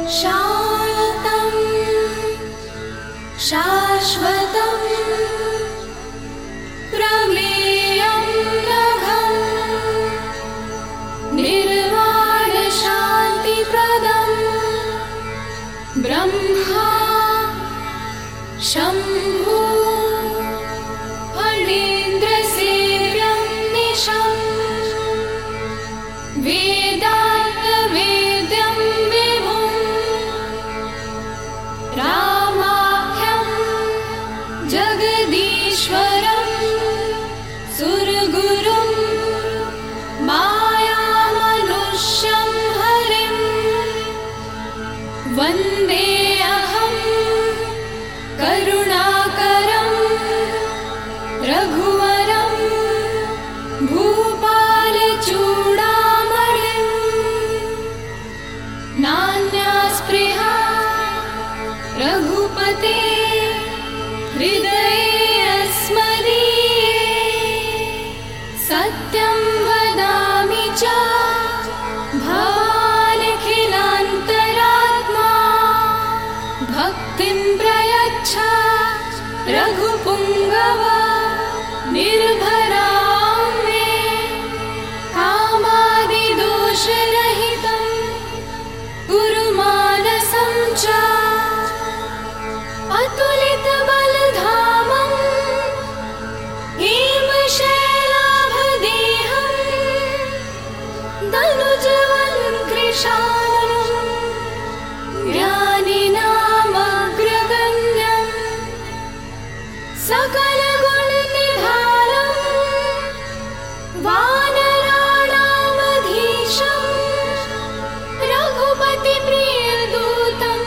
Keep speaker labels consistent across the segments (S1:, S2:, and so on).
S1: शान्तं शाश्वतं प्रमेयं नघं निर्वाणशान्तिप्रदं ब्रह्मा शम्भो फणीन्द्रसेव्यं निशम् वेदान्तवेद्यं विभुं रामाख्यं जगदीश्वरं सुरगुरुं मायामनुष्यं हरिं वन्देऽहं करुणाकरं रघुवरं भूपालचूडामणिं नान्यास्पृहा रघुपते हृदये अस्मदीये सत्यं वदामि च भवानखिलान्तरात्मा भक्तिं प्रयच्छ रघुपुङ्गव निर्भरां मे कामादिदोषरहितं कुरु मानसं च अतुलितबलधामं हेमशैलाभदेहं दनुजवन्कृशानुं ज्ञानिनामग्रगण्यं सकलगुणनिधानं वानराणामधीशं रघुपतिप्रियदूतं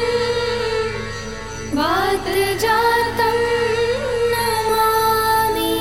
S1: वातजातं नमामि।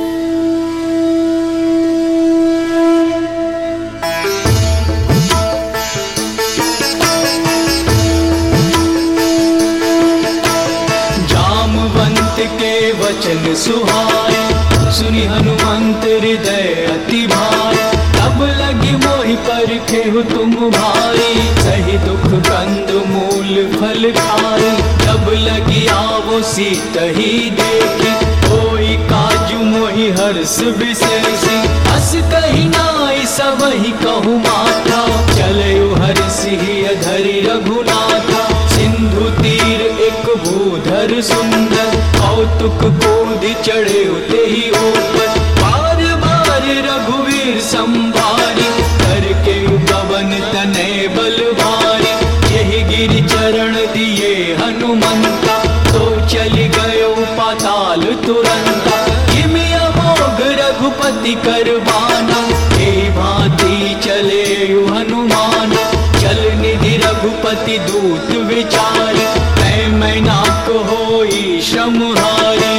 S2: जामवंत के वचन सुहाए, सुनि हनुमंत हृदय अति भाए। तब लगी मोहि परखे हो तुम भाई, सही दुख कंद मूल फल खाई। जब लगी आवो सीतहि देखी, कोई काजू मोहि हर्ष विशेषी। हस कहि नाई सबहि कहु माता, चलयु हर्षि अधरि रघुनाथा। सिंधु तीर एक भूधर सुंदर, कौतुक कोदि चढ़े तेहि ऊपर। बार बार रघुवीर संभारी, करके पवन तनय बल भारी। यही गिरि चरण दिए हनुमंता, तो चली गयो पाताल तुरंता। किमि अमोघ रघुपति करबाना, हे भांति चले हनुमाना। चल निधि रघुपति दूत विचारी, मैं नाक होई श्रमहारी।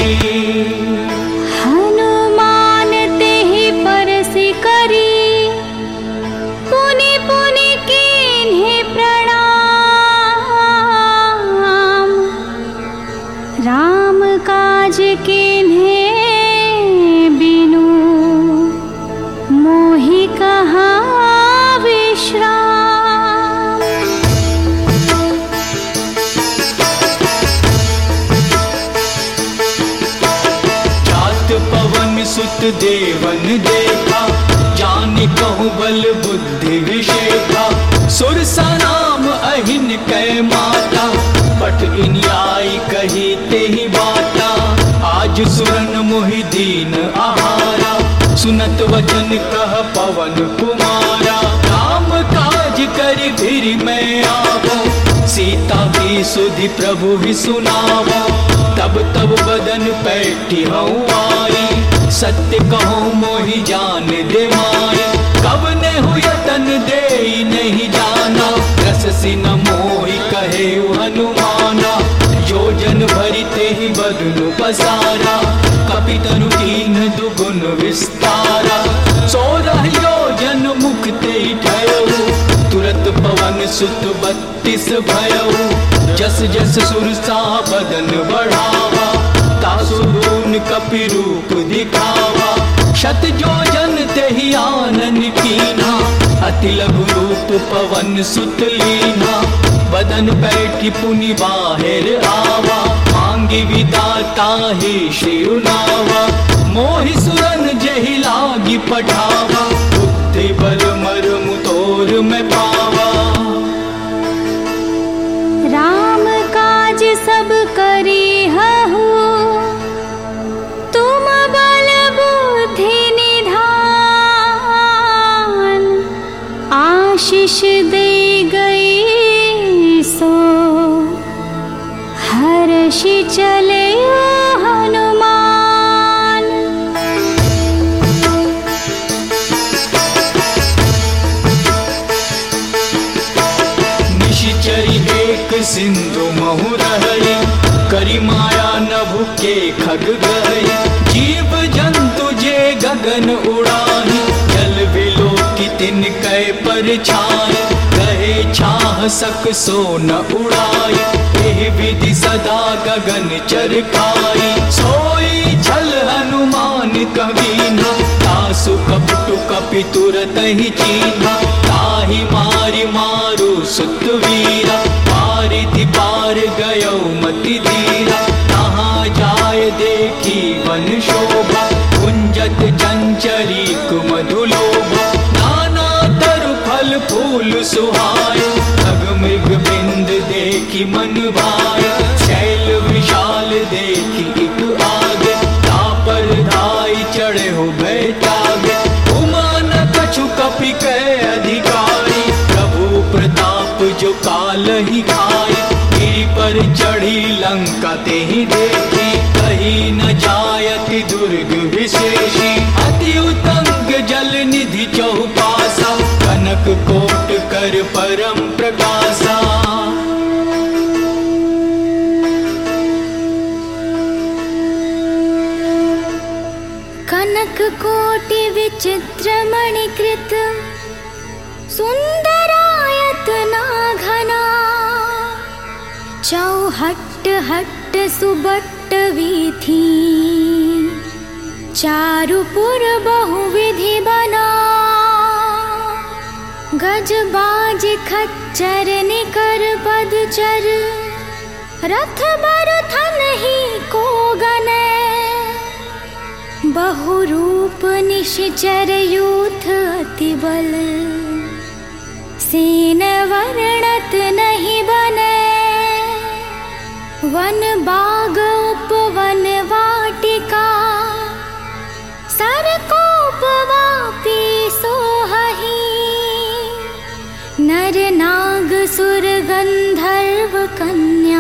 S1: हनुमान तेहि परसि करी, पुनि पुनि कीन्हि प्रणाम। राम काज कीन्हे बिनु, मोहि कहाँ विश्राम।
S2: जात पवन सुत देवन देखा, जानि कहु बल बुद्धि विशेखा। सुरसा नाम अहिन कै माता, पट इनियाई कही तेहि बाता। आज सुरन मोहि दीन आहारा, सुनत वचन कह पवन कुमारा। राम काज करि फिर मैं आवो, सीता की सुधि प्रभु ही सुनावो। तब तब बदन पैठी हूँ आई, सत्य कहूँ मोहि जान दे माई। कब ने हुयतन दे नहीं जाना, रस सिन मोहि कहे हनुमाना। योजन भरि तेहि बदनु पसारा, कपि तनु कीन दुगुन विस्तारा। 16 योजन मुख तेहि ठयऊ, तुरत पवन सुत 32 भयऊ। जस जस सुरसा बदन बढ़ावा, तासु दून कपि रूप दिखावा। शत योजन तेहि आनन कीन्हा, अति लघु रूप पवन सुत लीना, बदन बैठी पुनि बाहिर आवा, मांगी विदाता हे शिरुनावा, मोहि सुरन जहि लागी पठावा, बुद्धि बल मर्म तोर मैं पावा।
S1: राम काज सब करी हहु, तुम बल बुद्धि निधान, आशीष दे गई सो हर्षि चले हनुमान।
S2: निशिचरी एक सिंधु महु रहई, करी माया नभु के खग गई, जीव जंतु जे गगन उड़ाही, जल बिलो की तिन कै पर छाई, कहे छाह सक सो न उड़ाई, एहि विधि सदा गगन चरखाई, सोई छल हनुमान कवीना, तासु कपटु कपि तुरत ही चीना, ताहि मारि मारु सुत वीरा, पारिथि पार गयो मति धीरा, तहाँ जाय देखी वन शोभा, कुंजत चंचरी कुमधु लोभा, नाना तरु फल फूल सुहाए, खग मृग बिंद देखी मन भाए, शैल विशाल देखी एक आगे, तापर धाई चढ़े हो भय त्यागे, उमा न कछु कपि कह अधिकारी, प्रभु प्रताप जो काल ही खाई, गिरि पर चढ़ी लंका ते ही देखी, कहीं न जायति दुर्ग विशेषी, अति उतंग जल निधि चौपासा, कनक कोट कर परम प्रकाशा।
S1: कनक कोटि विचित्र मणिकृत, सुंदरायतना घना, चौहट्ट हट्ट सुबट्ट वीथी, चारुपुर बहुविधि बना, गज बाज खच्चर निकर पदचर, रथ बर थन ही को गने, बहुरूप निश्चर यूथ अति बल, सेन वर्णत नहीं बने, वन बाग उपवन वाटिका, सरकोप वापी सोहहि, नर नाग सुर गंधर्व कन्या,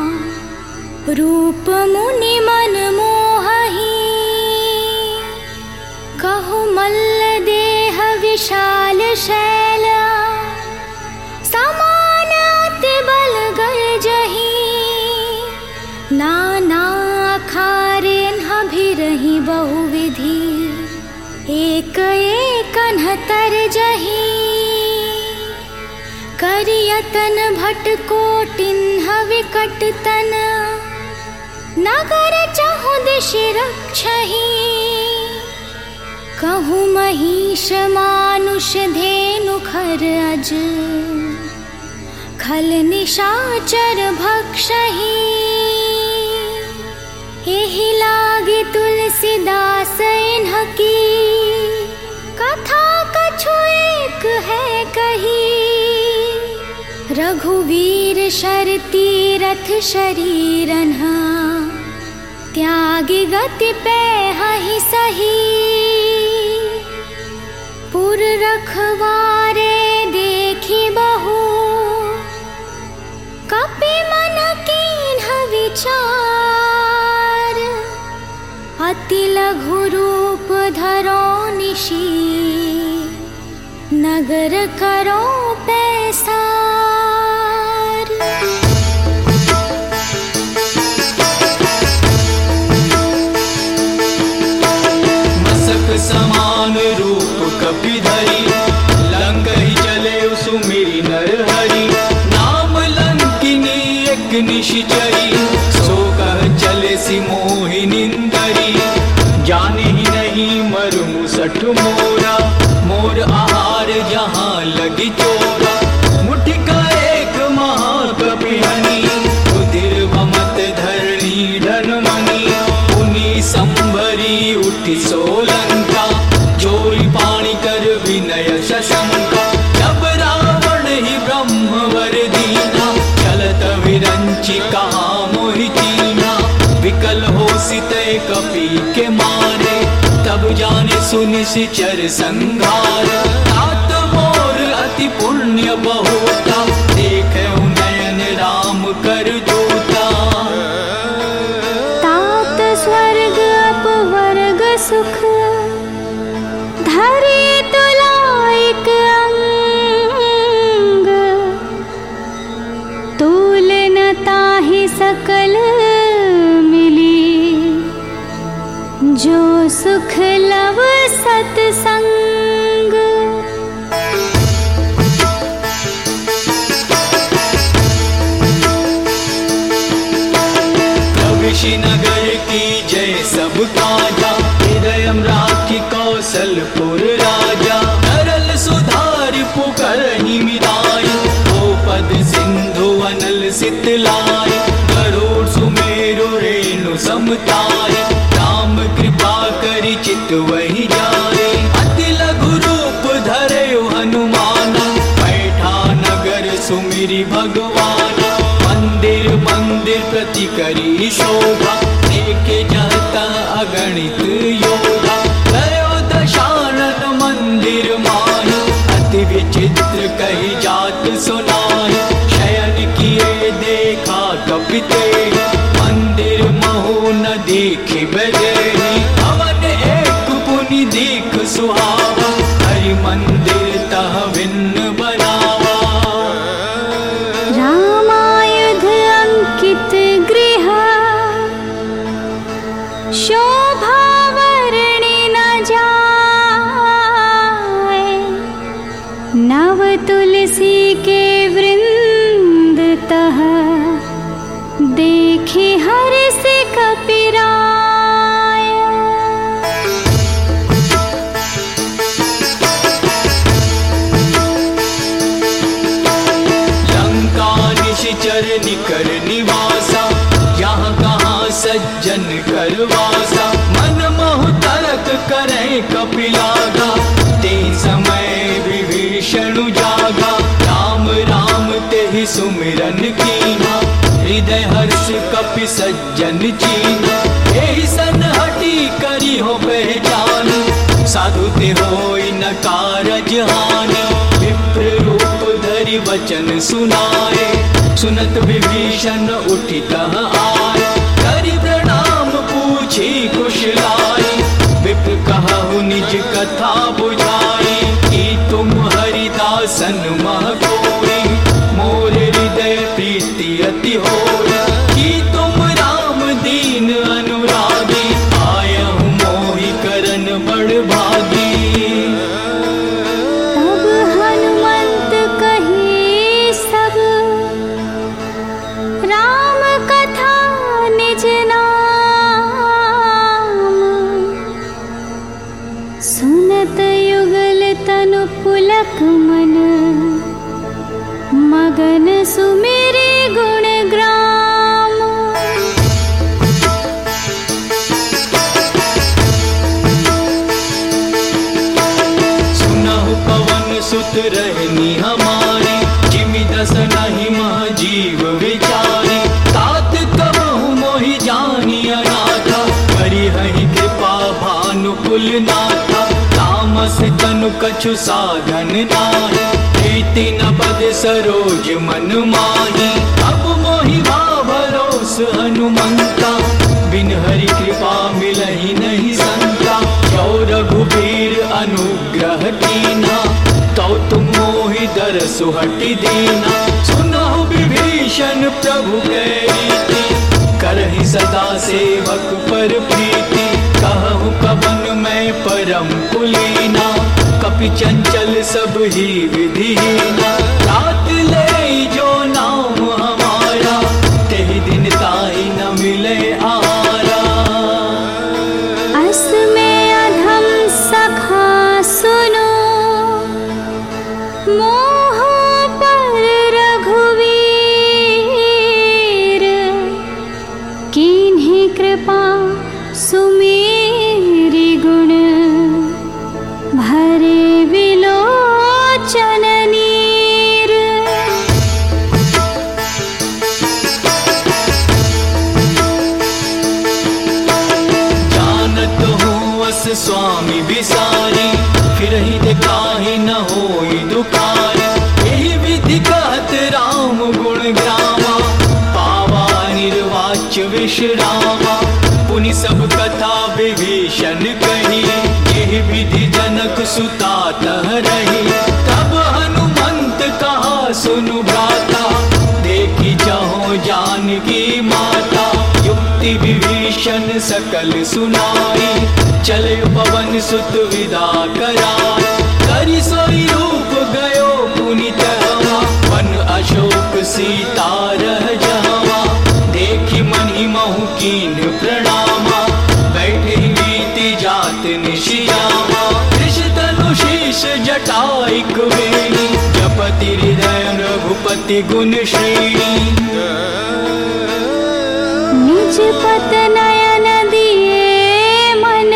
S1: रूप मुनि मन मोहहि, कहु मल्ल देह विशाल शैल, समान अति बल गर्जहि, नाना अखारे नभिरहि बहुविधि, एक एक अनहतर जहि, करियतन भट कोटिन्ह विकट तन, नगर चहु दिश रक्षहि, कहु महिष मानुष धेनु खर अज, खल निशाचर भक्षहि, एहि लागे तुलसीदास इन्हकी, कथा कछु एक है कही, रघुवीर शर तीरथ शरीरन्ह, त्यागी गति पैहि सही, पुर रखवारे देखी बहु, कपि मन कीन्ह विचार, अति लघु रूप धरो निशी, नगर करो पैसार।
S2: मसक समान रूप कपि धरी, लंघहि चले सुमिरि नर हरि, नाम लंकिनी एक निशिचरी, सो कह चले सि मोहि निंदरी, जाने ही नहीं मरमु सठ मोरा, मोर आहार जहाँ थी सोलंका, जोरी पाणी कर विनय शशंका। जब रावण ही ब्रह्मवर दीना, चलत विरंची कहा मोहि चीना। विकल हो सितय कपि के मारे, तब जाने सुनि सिचर संघार। तात मोर अति पुण्य बहुता, देखे नयन राम कर जोता।
S1: तात स्वर्ग अपवर्ग सुख, धरे तुलाइक अंग। तूल न ताहि सकल मिली, जो सुख लव सतसंग।
S2: ऋषि नगर की जय सब काजा, हृदय राखी कौशलपुर राजा। नरल सुधारि पुकारहि मिलाइ, गोपद सिंधु अनल सितलाई। गरुड़ सुमेरु रेणु समताई, राम कृपा करि चितवहि जाय। अति लघु रूप धरे हनुमाना, बैठा नगर सुमिरि भगवाना। मंदिर मंदिर प्रति करी शोभा, देखे जाता अगणित योगा। गयो दशानन मंदिर माहि, अति विचित्र कही जात सुनाहि। शयन किए देखा कपिते, मंदिर महु न देखि बजेहि। भवन एक पुनि देख सुहावा, हरि मंदिर तह भिन्न बनावा।
S1: शोभा वर्णि न जाए, नव तुलसी के वृंद तह। देखे हर्ष कपि राय।
S2: लंका निशिचर निकर निवासा, यहाँ कहाँ सज्जन करवासा। मन मोह तरक करे कपिलागा, ते समय विभीषण जागा। राम राम तेहि सुमिरन कीना, हृदय हर्ष कपि सज्जन चीना। एहि सन हटी करी हो पहचान, साधु ते होई न कारज हानि। विप्र रूप धरि वचन सुनाए, सुनत विभीषण उठि तह आए। करि प्रणाम पूछी कुशलाई, विप्र कहु निज कथा बुझाई। कि तुम हरिदासन मह कोई, मोर हृदय प्रीति अति होई। कि तुम राम दीन अनुरागी, आयहु मोहि करन बड़ भागी।
S1: तब हनुमंत कही सब, राम कथा निज नाम। सुनत युगल तनु पुलक मन, मगन सुमिरे गुण ग्राम।
S2: सुनहु पवन सुत रहनी हमारी, जिमि दस नहीं मह जीव विचारी। तात कबहु मोहि जानी अनाथा, करी हहि कृपा भानुकुल नाथा। तामस तनु कछु साधन नाही, प्रीति न बद सरोज मन माही। अब मोहि भाव भरोस हनुमंता, बिन हरि कृपा मिलहि नहीं संता। जो रघुबीर अनुग्रह कीना, तो तुम मोहि दरसु हटि दीना। सुनहु विभीषण प्रभु के रीति, करहि सदा सेवक पर प्रीति। कहु कवन मैं परम कुलीना, कपि चंचल सब ही विधिहीना। रात ले जो नाम हमारा, तेहि दिन ताहि न मिले आहारा।
S1: अस में अधम सखा सुनो, मोह पर रघुवीर। कीन्ही कृपा सुमेरी
S2: स्वामी बिसारी, फिर ही दिखाही न होई दुखारी। यही विधि कहत राम गुण ग्रामा, पावा निर्वाच्य विश्रामा। पुनि सब कथा विभीषण कही, यही विधि जनक सुता तह रही। तब हनुमंत कहा सुनु भ्राता, देखी जहो जानकी माता। युक्ति विभीषण सकल सुनाई, चले पवन सुत विदा कराई। करि सोई रूप गयो पुनि तहवा, वन अशोक सीता रह जहवा। देखी मन ही महु कीन प्रणामा, बैठे बीती जात निशियामा। धनु शीश जटाइक वेणी, जपति हृदय रघुपति गुण श्रेणी।
S1: निज पत नयन दिए मन,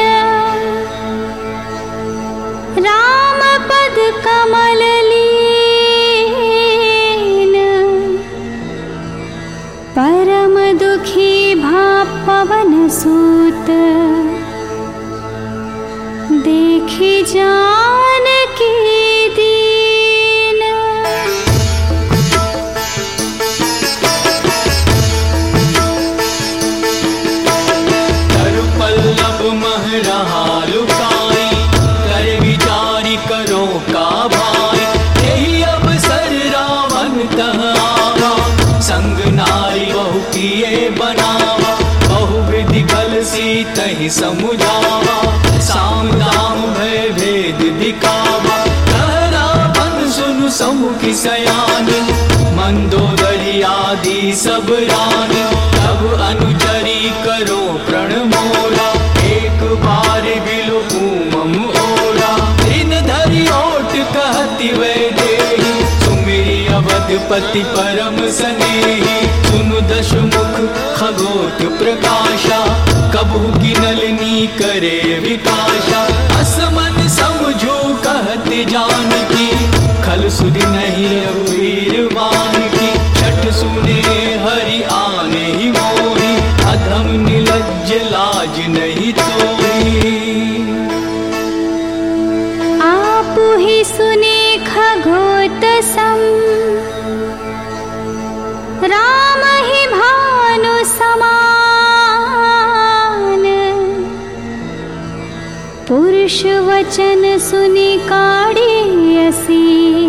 S1: राम पद कमल लीन। परम दुखी भा पवन सूत, देखी जानकी दीन।
S2: तरु पल्लव मह रहा लुकाई, कर विचारी करो का भाई। यही अवसर रावण तह आवा, संग नारी बहु किए बनावा। बहु विधि कल सीतहि समुझावा, साम दाम भय भेद दिखावा। कह रावण सुनु समुखि सयानी, मंदोदरी आदि सब रानी। तब अनुचरी करो प्रण मोरा, एक बार बिलो मम ओरा। दिन धरि ओट कहति वै देहि, सुमिरि अवधपति परम स्नेही। सुनु दशमुख खगोत प्रकाशा, कबू की नलिनी करे विकाशा। असमन समझो कहते जानकी, खल सुधि नहीं रघुवीरवान की। छठ सुने हरि आने ही मोही, अधम निलज्ज लाज नहीं तोही।
S1: आप ही सुने खगोत सम, राम ही भानु समान। पुरुष वचन सुनि काढ़ी असी,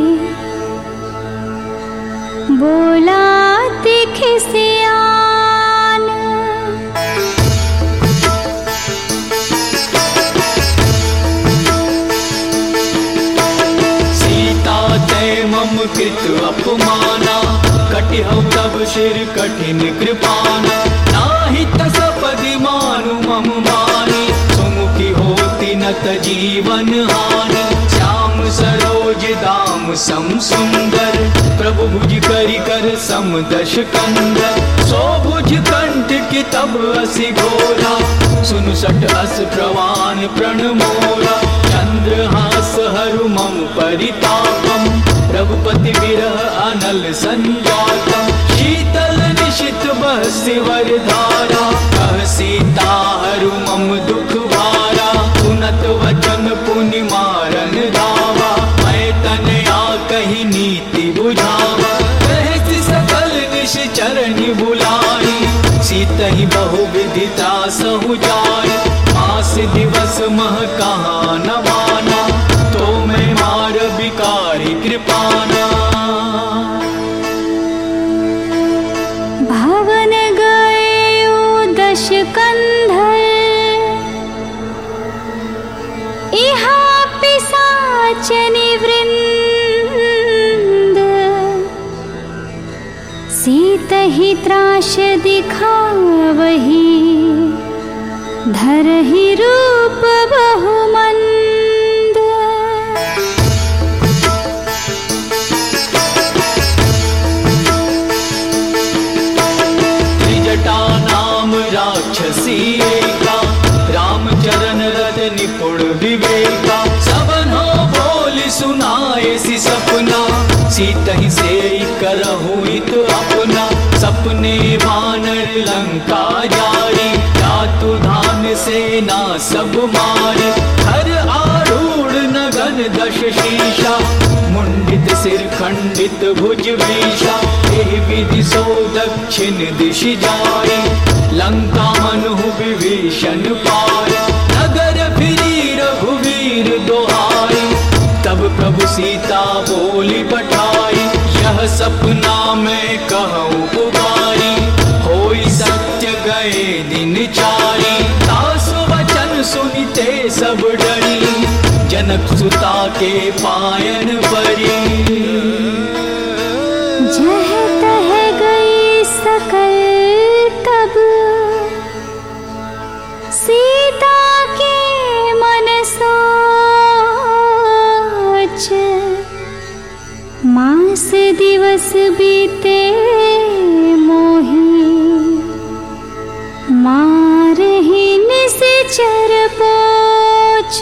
S1: बोला तिखि सियान।
S2: सीता तय मम कृत अपमाना, कटिहउ तब शिर कठिन कृपाना। नाही तसपदि मानु मम मानी, सुमुखी होती नत जीवन हानि। श्याम सरोज दाम सम सुंदर, प्रभु भुज करि कर सम दश कंदर। सो भुज कंठ की तब असि घोरा, सुनु सट अस प्रवान प्रण मोरा। चंद्रहास हरु मम परितापम, रघुपति विरह अनल संजातम। शीतल निशित बहसि वरधारा, कह सीता हरु मम दुख भारा। सुनत वचन पुनि मारन धावा, मैं तनया कही नीति बुझावा। कहति सकल निश्चरनि बुलाई, सीतहि बहु विदिता सहु जाई। मास दिवस मह कहाँ न माना, तो मैं मार बिकारी कृपाना।
S1: भवन गयो दश कंधर, इहा पिशाचनि वृंद। सीतहि त्रास दिखावही, धरहि रूप बहुमंद।
S2: त्रिजटा नाम राक्षसी एका, रामचरण रथ निपुण विवेका। सबन हो बोल सुनाए सि सपना, सीतहि से करहु हित अपना। सपने वानर लंका जाई, जातु धान से सेना सब मारी। हर आरूढ़ नगन दश शीशा, मुंडित सिर खंडित भुज विषा। एहि विधि सो दक्षिण दिश जाई, लंका मनु विभीषण पाई। नगर फिरी रघुवीर दोहाई, तब प्रभु सीता बोली पठाई। यह सपना मैं कहूँ पुकारी, होई सत्य गए दिन चारी। तासु वचन सुनिते सब डरी, जनक सुता के पायन परी।
S1: जह तह गई सकल तब, सीता के मन सोच। मास दिवस बीते मोही, मारहि निश्चर पोछ।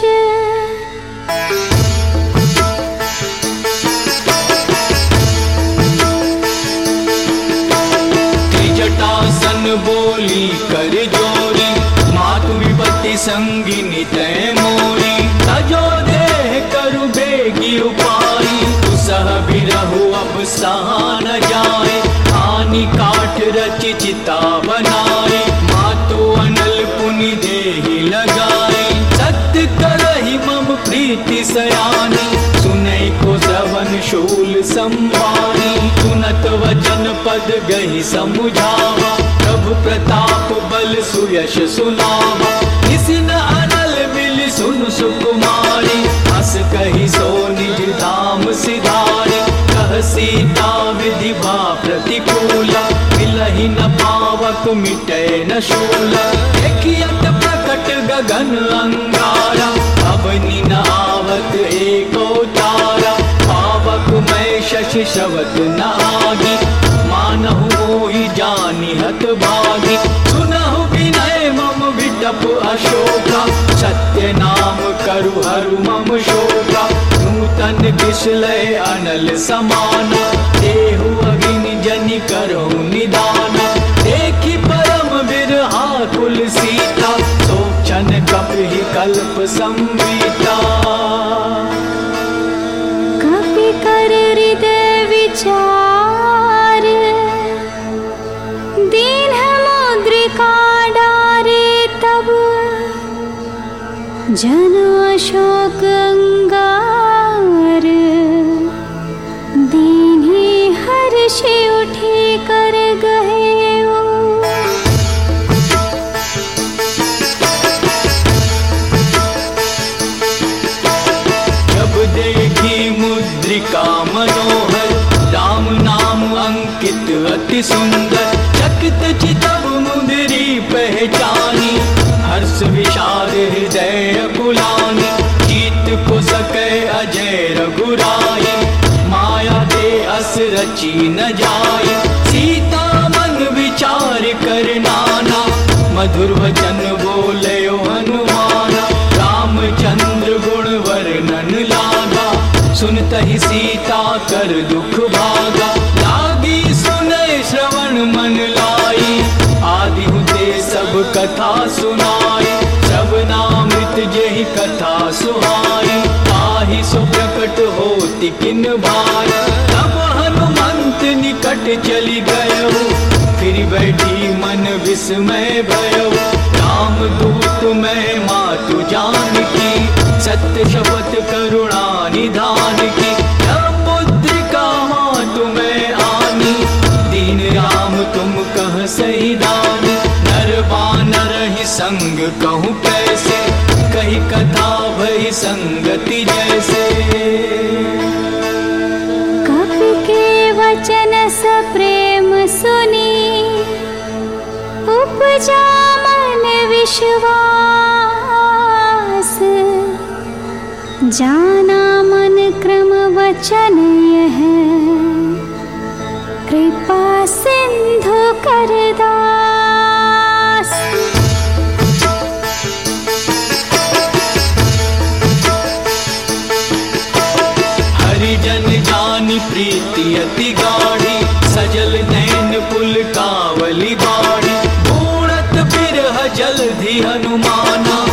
S2: त्रिजटासन बोली कर जोरी, मातु विपत्ति संगिनी तय मोरी। तजो देह करु बेगी उपाई, सह बिरहु अब सहा न जाए। आनी काठ रचि चिता बनाए, मातु अनल पुनि देहि लगाए। सत्य करहि मम प्रीति सयानी, सुनई को श्रवण शूल संवारी। सुनत वचन पद गहि समुझावा, प्रभु प्रताप बल सुयश सुनावा। निसिन अनल मिल सुन सुकुमारी, हस कहि सो निज धाम सिधारी। कह सीता विधि भा प्रतिकूला, मिलहि न पावक मिटै न शूला। देखियत प्रकट गगन अंगारा, अवनि न आवत एको तारा। पावक मैं शशि शवत न आगी, मानहु मोहि जानि हत भागी। सुनहु विनय मम विटप अशोका, सत्य नाम करु हरु मम शोका। नूतन किसलय अनल समाना, देहु अग्नि जनि करहु निदाना। देखि परम बिरहा कुल सीता, सोचन कपि कल्प संवीता।
S1: कपि कर हृदय विचार, दीन मुद्रिका डारे तब। जन अशोक अंगार, दीन्ही हर्षि उठी कर गए।
S2: जब देखी मुद्रिका मनोहर, राम नाम अंकित अति सुंदर। चकित चितव मुंदरी पहचानी, हर्ष विषाद हृदय कुलानी। जीत को सके अजय रघुराई, माया दे अस रची न जाई। सीता मन विचार कर नाना, मधुर वचन बोलयो हनुमाना। रामचंद्र गुण वर्णन लागा, सुनतहि सीता कर दुख भागा। लागी सुनय श्रवण मन लाई, आदि हुते सब कथा सुनाई। श्रवणामृत जेहि कथा सुहाई, ताहि सो प्रकट होति किन भाई। तब हनुमंत निकट चली गयो, फिर बैठी मन विस्मय भयो। राम दूत मैं मातु जानकी, सत्य शपथ करुणा निधान की। जब मुद्रिका मातु मैं आनी, दीन राम तुम कह सही दानी। नर बानर ही संग कहूँ कैसे, कही कथा भई संगति जैसे।
S1: कपि के वचन सप्रेम सुनी, उपजा मन विश्वास। जाना मन क्रम वचन यह, कृपा सिंधु कर दास।
S2: हरिजन जानि प्रीति अति गाढ़ी, सजल नैन पुल कावली बाड़ी। बूढ़त बिरह जलधि हनुमाना,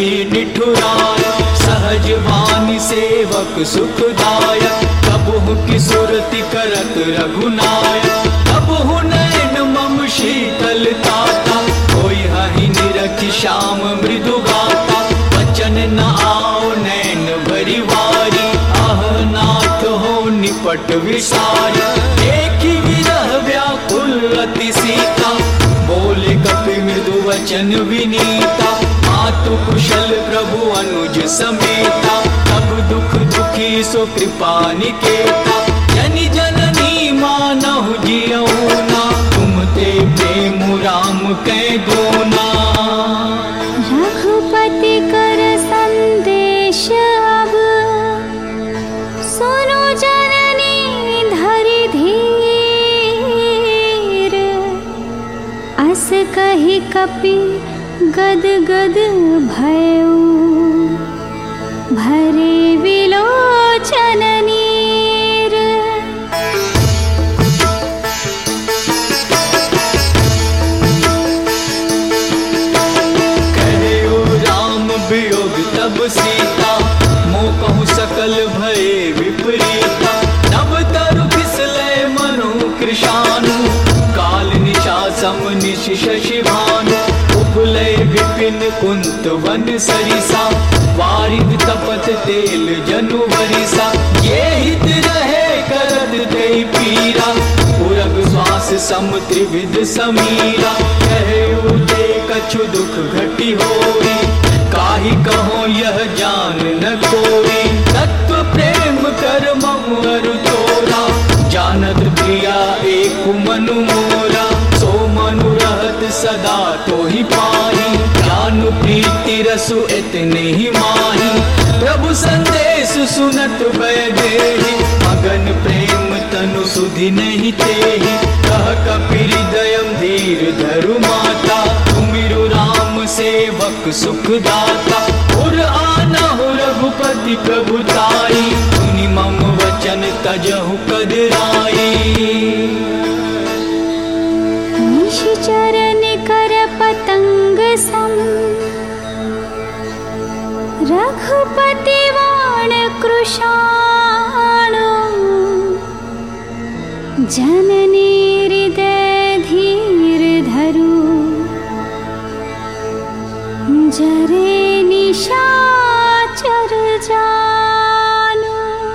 S2: निठुराय, सहज वाणी सेवक सुखदायक, कबहु की सुरति करत रघुनायक, कबहु नयन मम शीतल ताता, कोई हहि निरखि श्याम मृदु गाता, वचन न आओ नैन भरी वारी, आह नाथ हो निपट विसारी, देखि विरह व्याकुल अति सीता, बोले कपि मृदु वचन विनीता, मातु कुशल प्रभु अनुज समेता, तब दुख दुखी सो कृपा निकेता, जनि जननी मानहु जियऊ ना, तुम ते प्रेम राम कै दोना।
S1: रघुपति कर संदेश अब, सुनो जननी धरि धीर, अस कहि कपि गद गद भयउ, भरे विलोचन नीर।
S2: कहयो राम वियोग तब सीता, मोह सकल भय विपरीता, नव तरु फिसलै मनु कृशानु, काल निशा सम निश शशि भानु, उपलय विपिन कुंत वन सरिसा, वारिद तपत तेल जनु वरिसा, ये हित रहे करत देहि पीरा, पुरग श्वास सम त्रिविध समीरा, कहयो ते कछु दुख घटी होई, काहि कहो यह जान न कोई, तत्व प्रेम कर मम अरु तोरा, जानत प्रिया एक मनु मोरा, सो मनु रहत सदा तो ही पाही, ज्ञान प्रीति रसु इतने ही माही, प्रभु संदेश सुनत भय देहि, मगन प्रेम तनु सुधि नहीं तेहि, कह कपि हृदयम धीर धरु माता, तुमिरु राम सेवक सुखदाता, उर आनहु रघुपति प्रभुताई, सुनि मम वचन तजहु कदराई।
S1: निशिचर निकर पतंग सम, रघुपति बाण कृशाणु, जननी हृदय धीर धरु, जरे निशाचर जानु।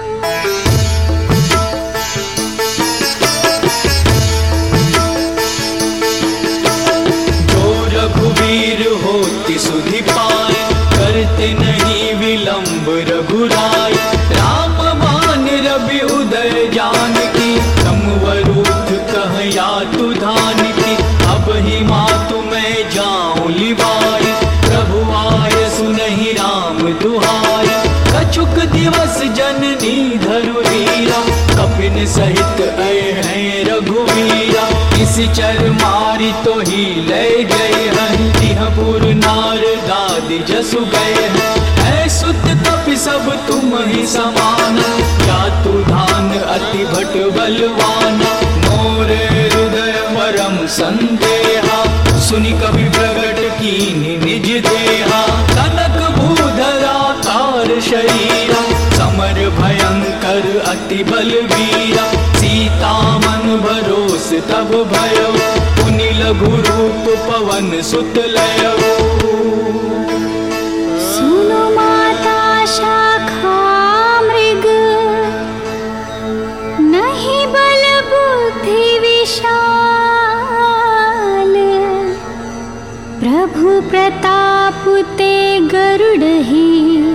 S2: जो रघुवीर होति सुधि पाए, करते नहीं विलंब रघुराय, राम बाण रवि उदय जानकी, समवरूथ कह या तु धान की, अब ही मातु मैं जाऊं लिवाई, प्रभु आय सुनहि राम दुहाई, कछुक दिवस जननी धरु वीरा, कपिन सहित आए हैं रघुवीरा, इसी चर मारी तो ही ले गए हैं, तिहपुर नार दादी जसु गए हैं, है सुत कपि सब तुम ही समाना, क्या तु धान अति भट बलवाना, मोरे हृदय परम संदेहा, सुनि कवि प्रगट कीनि निज देहा, कनक भूधरा तार शरीरा, समर भयंकर अति बलवीरा, सीता मन भरोस तब भयो, पुनि लघु रूप पवन सुत लयो।
S1: सुनो माता शाखा मृग, नहीं बल बुद्धि विशाल, प्रभु प्रताप ते गरुड़ ही,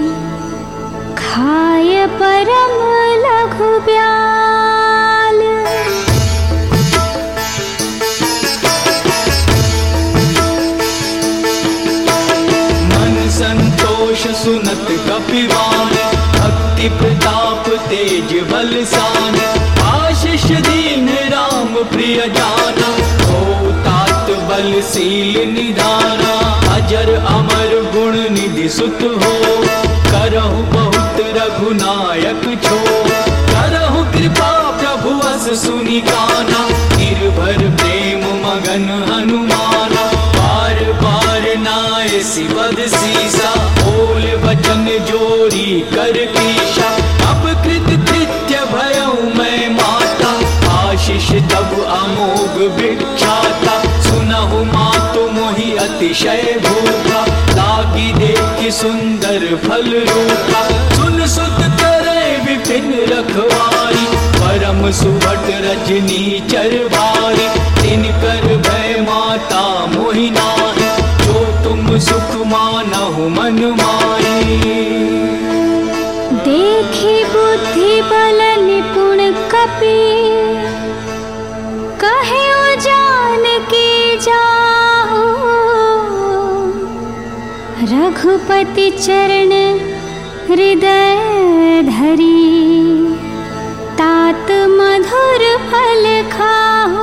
S1: खाय परम लघु ब्याल।
S2: मन संतोष सुनत कपिवान, भक्ति प्रताप तेज बलसान, आशीष दीन राम प्रिय जाना, हो तात बलशील निधाना, अजर अमर गुण निधि सुत हो, करहु बहुत रघुनायक छो, करहु कृपा प्रभु अस सुनि गाना, निर्भर प्रेम मगन हनुमाना, बार बार नाय सिवद सीसा, भिक्षाता। सुनहु मातु मोहि अतिशय भूखा, लागी देखि सुंदर फल रूपा। सुन सुत करे विपिन रखवारी, परम सुभट रजनी चरवारी। तिनकर भय माता मोहि नाहि, जो तुम सुख मानहु मन माही।
S1: देखी बुद्धि बल निपुण कपि, कहे जान की जाहु। रघुपति चरण हृदय धरी, तात मधुर फल खाहु।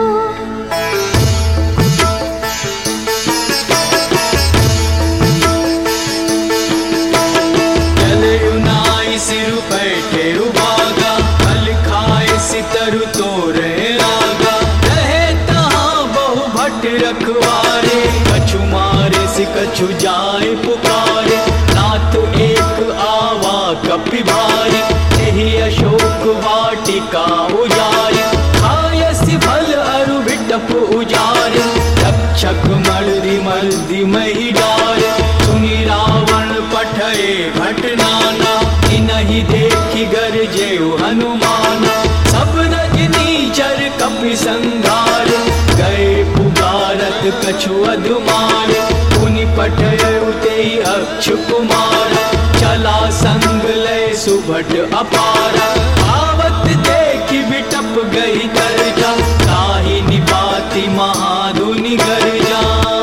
S2: सिर बैठे उबागा, फल खाए सितरु तोरे रागा। रहे तहाँ बहु भट रखवारे, कछु मारे सि कछु जाए पुकारे। नाथ एक आवा कपि भारी, यही अशोक वाटिका उजारी। खायसि फल अरु बिटप उजारे, रक्षक मर्दि मर्दि मही डारे। सुनि रावण पठए घटनाना, नहीं देखी गरजे हनुमाना। सब रजनीचर कपि संघार, गए पुकारत कछु अधुमार। पुनि पठय उतेहि अक्ष कुमार, चला संग लय सुभट अपारा। आवत देखि बिटप गई गर्जा, ताहि निपाति महाधुनि गर्जा।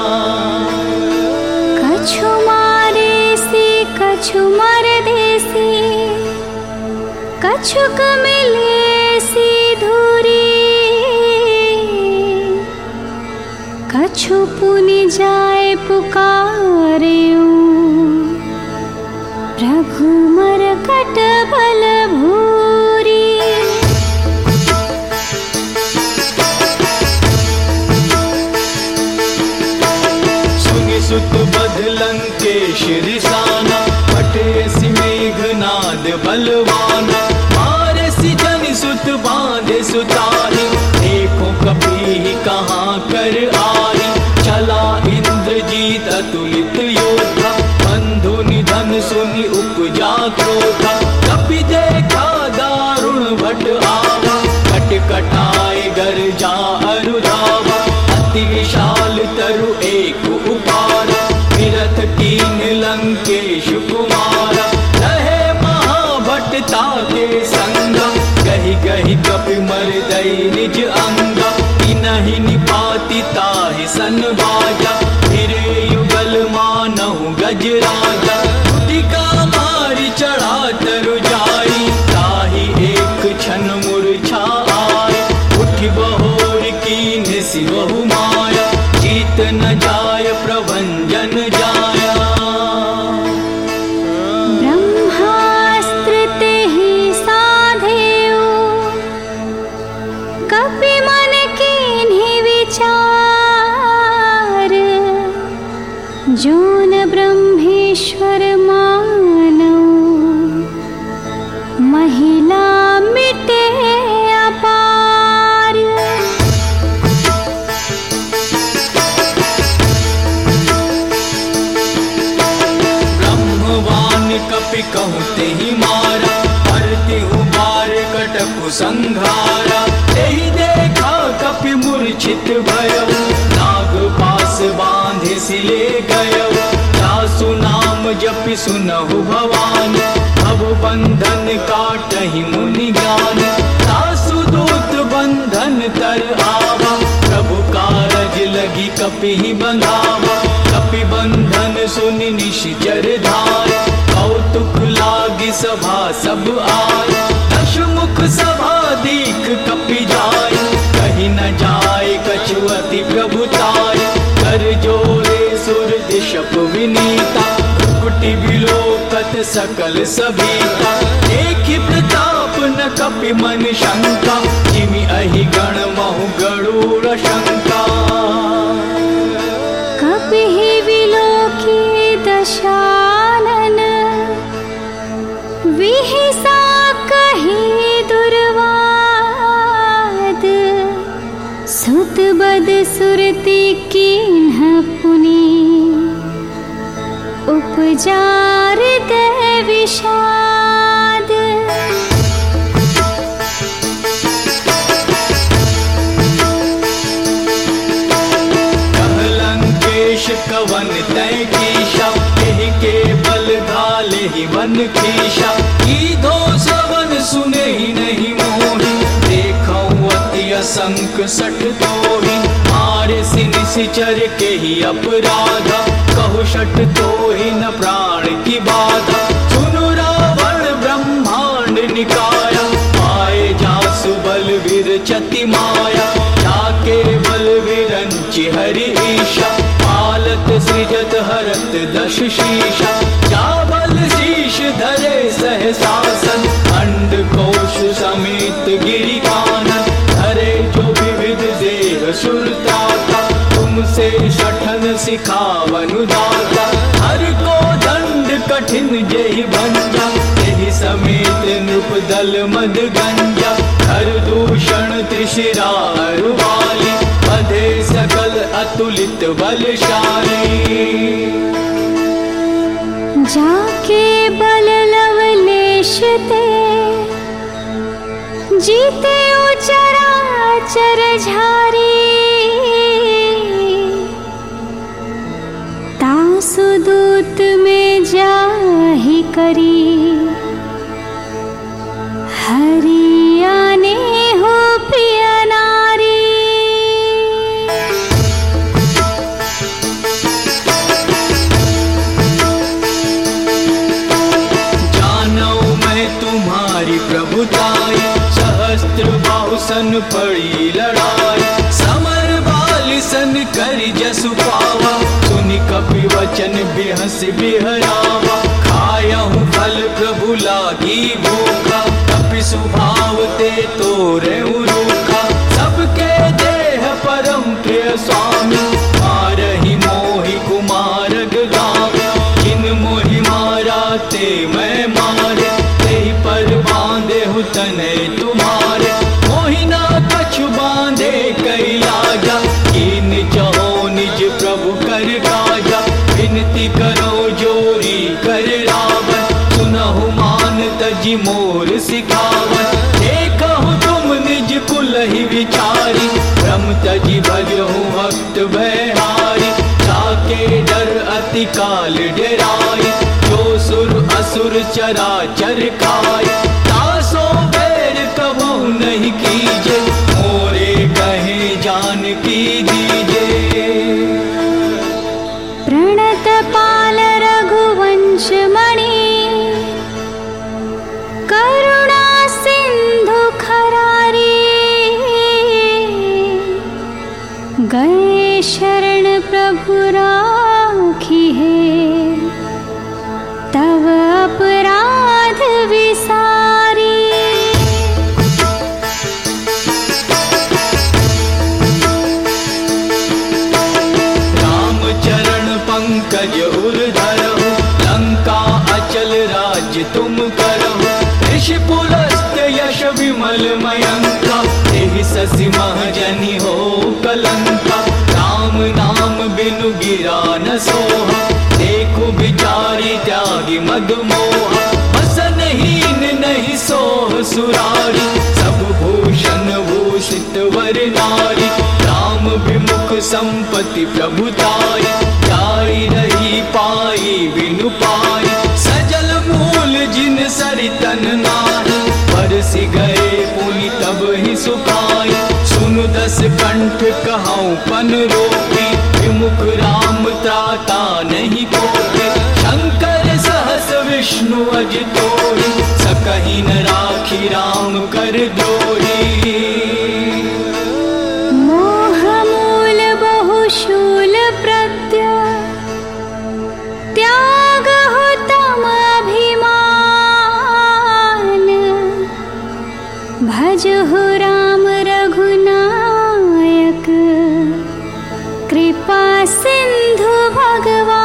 S1: कछु मारे से कछु मर देसी, कछुक मिले सी धूरी। कछु पुनि जाए पुकारेऊ, प्रभु मरकट बल भूरी।
S2: सुनि सुत बध लंकेश रिसाना, पठयसि मेघनाद बलवाना। मारे सि जनि सुत बांधे सुताहि, देखो कपि कहाँ कर आई। चला इंद्रजीत अतुलित योद्धा, बंधु निधन सुनि उपजा क्रोधा। कपि देखा दारुण भट आवा, कट कटाए गर्जा अरु धावा। अति विशाल तरु एक उपारा, विरथ कीन लंकेश कुमारा। रहे महाभट ताके संगा, गहि गहि कपि मर्दई निज अंगा। तिनहि निपाति ताहि सन बाजा, फिरे युगल मानहु गजराजा। उटिका मारि चढ़ा तरु जाई, ताहि एक क्षण मूर्छा आए। उठि बहोर कीन्ह सिवहु माया, जीत न जाय प्रभंजन जाया।
S1: ब्रह्मास्त्र तेहि साधेऊ, कपि मन कीन्हि विचार। जोन ब्रह्मेश्वर मानऊ, महिला मिटे अपार।
S2: ब्रह्मवान कपि कहूँ तेहि मारा, हरतिहु बार कटकु संघारा। तेहि देखा कपि मूर्छित भयउ, नाग पास बांधे सिले गयउ। दासु नाम जपि सुनहु भवानी, भव बंधन काटहि मुनि ज्ञान। दासु दूत बंधन तर आवा, प्रभु कारज लगी कपि बंधावा। कपि बंधन सुनि निश्चर धार, कौतुक लागी सभा सब आय। दशमुख सभा दीख कपि जाय, कहीं न जाय कछु अति प्रभुताय। कर जोरे सुर दिशप विनीता, कुटी विलोकत सकल सबीता। देखि प्रताप न कपि मन शंका, जिमि अहि गण महु गरुड़ शंका।
S1: कपि विलोकी दशानन, विहिसा कहि दुर्वाद। सुत उपजार दे विषाद।
S2: कहलंकेश कवन तय कीशा, एहि के बल घाले ही वन कीशा। कीधो श्रवण सुने ही नहीं मोहि, देखऊं अति असंख सठ तोहि। मारे निश्चर के ही अपराधा, कहु शठ तोहि न प्राण की बाधा। सुनु रावण ब्रह्मांड निकाया, पाए जासु बल विरचति माया। जाके बल विरंचि हरि ईशा, पालत सृजत हरत दश शीशा। जा बल शीश धरे सहसासन, अंड कोश समेत गिरि कानन। धरे जो विविध देह सुरताता, तुमसे शठन सिखावनु दाता। हर को दंड कठिन जेहि भंजा, तेहि समेत नृप दल मद गंजा। हर दूषण त्रिशिरा अरुवाली, बधे सकल अतुलित बलशाली।
S1: जाके बल लवलेश ते, जीते चराचर झारी। तासु दूत में जाहि करी, हरि आने हो प्रिय नारी।
S2: जानो मैं तुम्हारी प्रभुताई, सहस्त्र बाहुसन पड़ी लड़ाई। समर बाल सन करि जसु पावा, सुनि कपि वचन बिहस बिहरावा। खायहु फल प्रभु लागी भूखा, कपि सुभाव ते तोरे रूखा। सबके देह परम प्रिय स्वामी, मारहि मोहि कुमारग गामी। जिन मोहि मारा ते मैं मारे, तेहि पर बांधे हु तने तुम्हारे। मोहि ना कछु बांधे कई लाजा, कीन चहो निज प्रभु कर काजा। विनती करो जोरी कर रावण, सुनहु मान तजि मोर सिखावन। देखहु तुम निज कुल ही विचारी, भ्रम तजि भजहु भक्त भयहारी। जाके डर अति काल डराई, जो सुर असुर चराचर खाए। तासो बैर कबहु नहीं कीजे, मोरे कहे जान की दीजे।
S1: प्रणत पाल रघुवंश मणि, करुणा सिंधु खरारी। गए शरण प्रभु राखी है, तव अपराध विसारी।
S2: राम चरण पंकज उर धरहु, लंका अचल राज तुम करहु। ऋषि पुलस्त यश विमल मयंका, तेहि ससि महजनि हो कलंका। राम नाम बिनु गिरा न सोहा, देखु बिचारी त्यागी मद मोहा। बसनहीन नहीं सोह सुरारी, सब भूषण भूषित वर नारी। राम विमुख संपत्ति प्रभुताई, जाई रही पाई बिनु पाई। सजल मूल जिन सरितन नाही, बरसि गए पुनि तब ही सुखाई। सुनु दस कंठ कहऊँ पन रोपी, विमुख राम त्राता नहीं कोई। शंकर सहस विष्णु अज तोहि, सकहि न राखी राम कर द्रोही।
S1: मोह मूल बहुशूल प्रत्य, त्याग हो तम अभिमान। भजहु राम रघुनायक, कृपा सिंधु भगवान।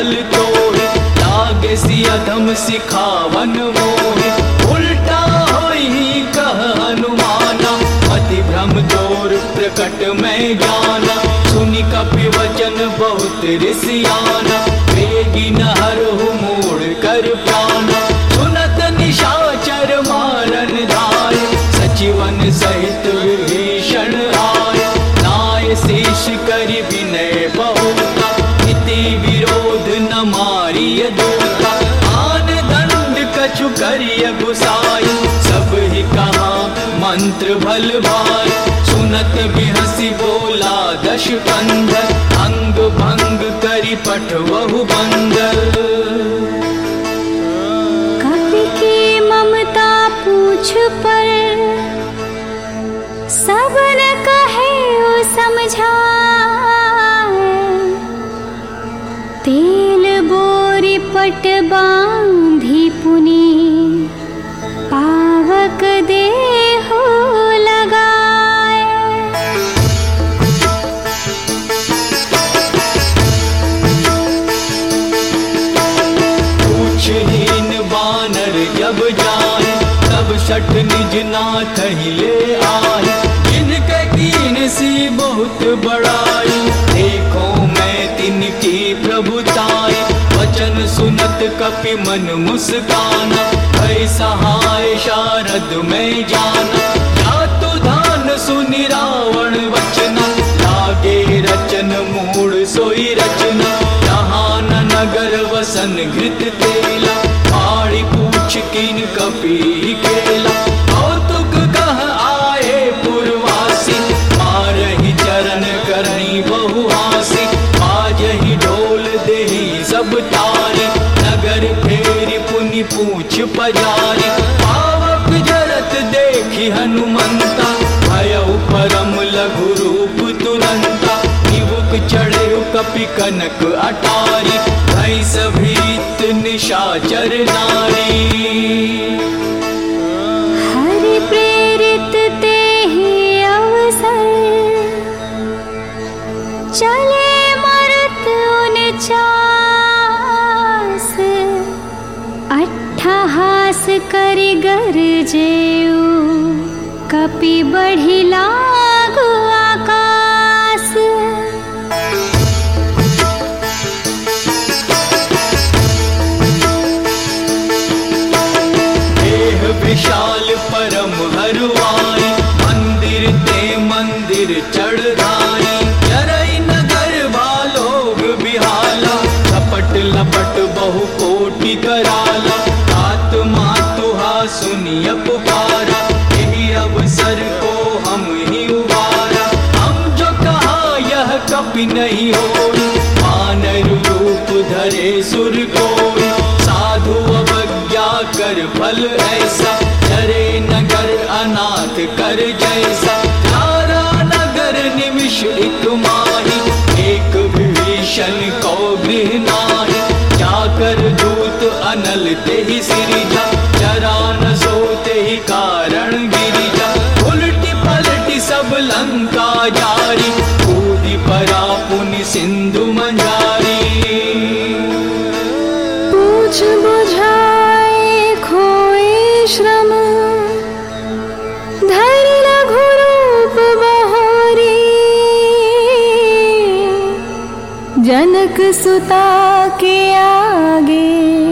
S2: बल तोहि, लागे सि अधम सिखावन मोहि। उल्टा होई कह हनुमाना, मति भ्रम तोर प्रकट मैं जाना। सुनि कपि वचन बहुत ऋषियाना, वेगी न हरहु मोड़ कर प्राणा। सुनत निशाचर मारन धाय, सचिवन सहित विभीषण आय। नाय शेष करि विनय बहुता, नीति विरोध न मारिय दूता। आन दंड कछु करिय गुसाई, सब ही कहा मंत्र भल भाई। सुनत बिहसी बोला दश कंधर, अंग भंग करि पठवहु बंदर।
S1: कपि की ममता पूछ पर, सबन कहे ओ समझाए। तेल बोरी पट बांधी पुनि, पावक देहु लगाए।
S2: पूछहीन बानर जब जाए, तब शठ निज नाथ ही ले आए। जिनके कीन सी बहुत बड़ाई, देखो मैं तिनकी प्रभुताई। वचन सुनत कपि मन मुस्काना, भय सहाय शारद में जाना। जातु धान सुनि रावण वचना, लागे रचन मूढ़ सोई रचना। जहान नगर वसन घृत तेला, पाड़ी पूछ कीन कपि केला। कौतुक कह आए पुरवासी, मारहि चरण करनी बहु हासी। बाजहि ढोल देहि सब तारी, नगर फेरि पुनि पूछ पजारी। पावक जरत देखि हनुमंता, भयउ परम लघु रूप तुरंता। निबुक चढ़े कपि कनक अटारी, भय सभीत निशाचर नारी।
S1: हरि प्रेरित तेहि अवसर, चले मरत उनचास। अट्ठहास करि गरजेउ, कपि बढ़ि लागु आकाश।
S2: देह विशाल परम हरुआई, मंदिर ते मंदिर चढ़ाई। चरई नगर भालोग बिहाला, झपट लपट बहु कोटि कराला। आत्मा तुहा सुनिय पुकारा, यही अवसर को हम ही उबारा। हम जो कहा यह कपि नहीं होई, वानर रूप धरे सुर कोई। साधु अवज्ञा कर फल ऐसा, चरे नगर अनाथ कर जैसा। तारा नगर निमिष एक माही, एक विभीषण को गृह नाही। जाकर दूत अनल तेहि सिरिजा, चरा न सोते ही कारण गिरिजा। उलटी पलटी सब लंका जारी, कूदी परा पुनि सिंधु मंजारी।
S1: पूछ बुझाए खोए श्रम, धरि लघु रूप बहोरी। जनक सुता के आगे,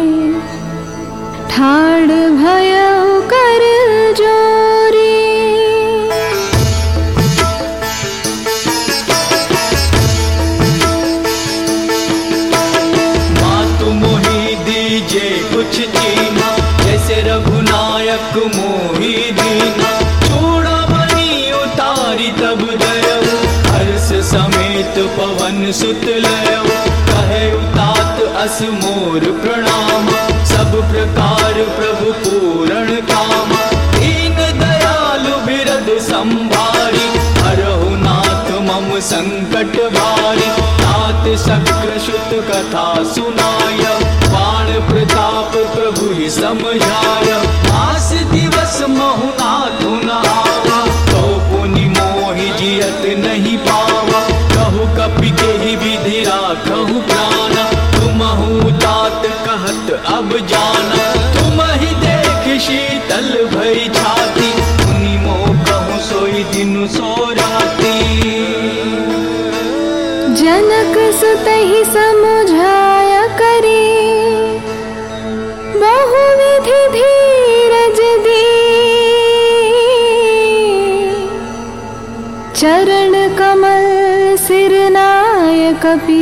S1: ठाड़ भयउ कर जोरी।
S2: मातु मोहि दीजे कुछ जीना, जैसे रघुनायक मोहि दीना। चूड़ामणि उतारी तब दयउ, हर्ष समेत पवन सुत लयउ। कहे उतात अस मोर प्रणाम, सब प्रकार प्रभु पूरण काम। दीन दयालु बिरद संभारी, हरहु नाथ मम संकट भारी। तात शक्र शुत कथा सुनाय, बाण प्रताप प्रभु ही समझाय। मास दिवस महु नाथु न आवा, तो पुनि मोहि जियत नहीं पावा। कहु कपि के ही विधि राखहु प्राण, तुमहु सुनु सोराती।
S1: जनक सुतहि समुझाया करे, बहुविधि धीरज दी। चरण कमल सिर नाय कपि,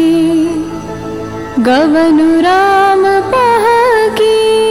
S1: गवनु राम पहकी।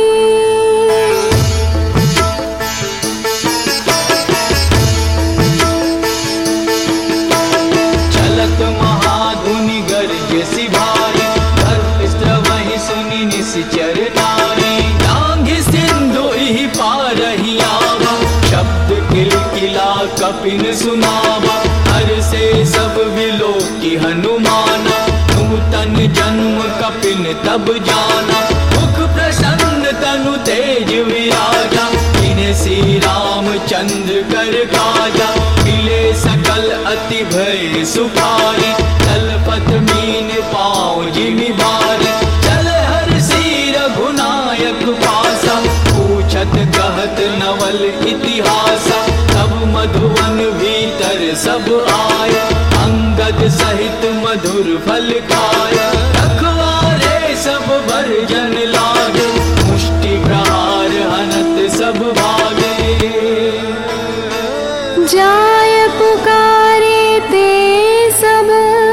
S2: चलत महाधुनि गर्ज सिभारी, वही सुनि निश्चर नारी। लांघि सिंधु ही पारहि आवा, शब्द किलकिला कपिन सुनावा। हर से सब विलोकी हनुमाना, नूतन जन्म कपिन तब जाना। मुख प्रसन्न तनु तेज विराजा, इन्हें श्री रामचंद्र कर काजा। मिले सकल अति भय सुखारी, तलपत मीन पाँव जिमि भारी। चल हर्षि रघुनायक पासा, पूछत कहत नवल इतिहासा। तब मधुवन भीतर सब आया, अंगद सहित मधुर फल खाया। रखवारे सब भरजन लागे, मुष्टि प्रहार हनत सब भागे।
S1: जाय पुकारे ते सब,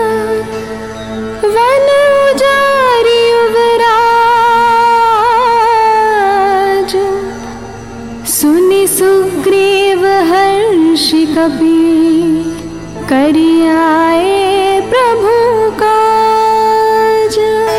S1: वन उजारि युवराज। सुनि सुग्रीव हर्षि कपि, करि आए प्रभु काज।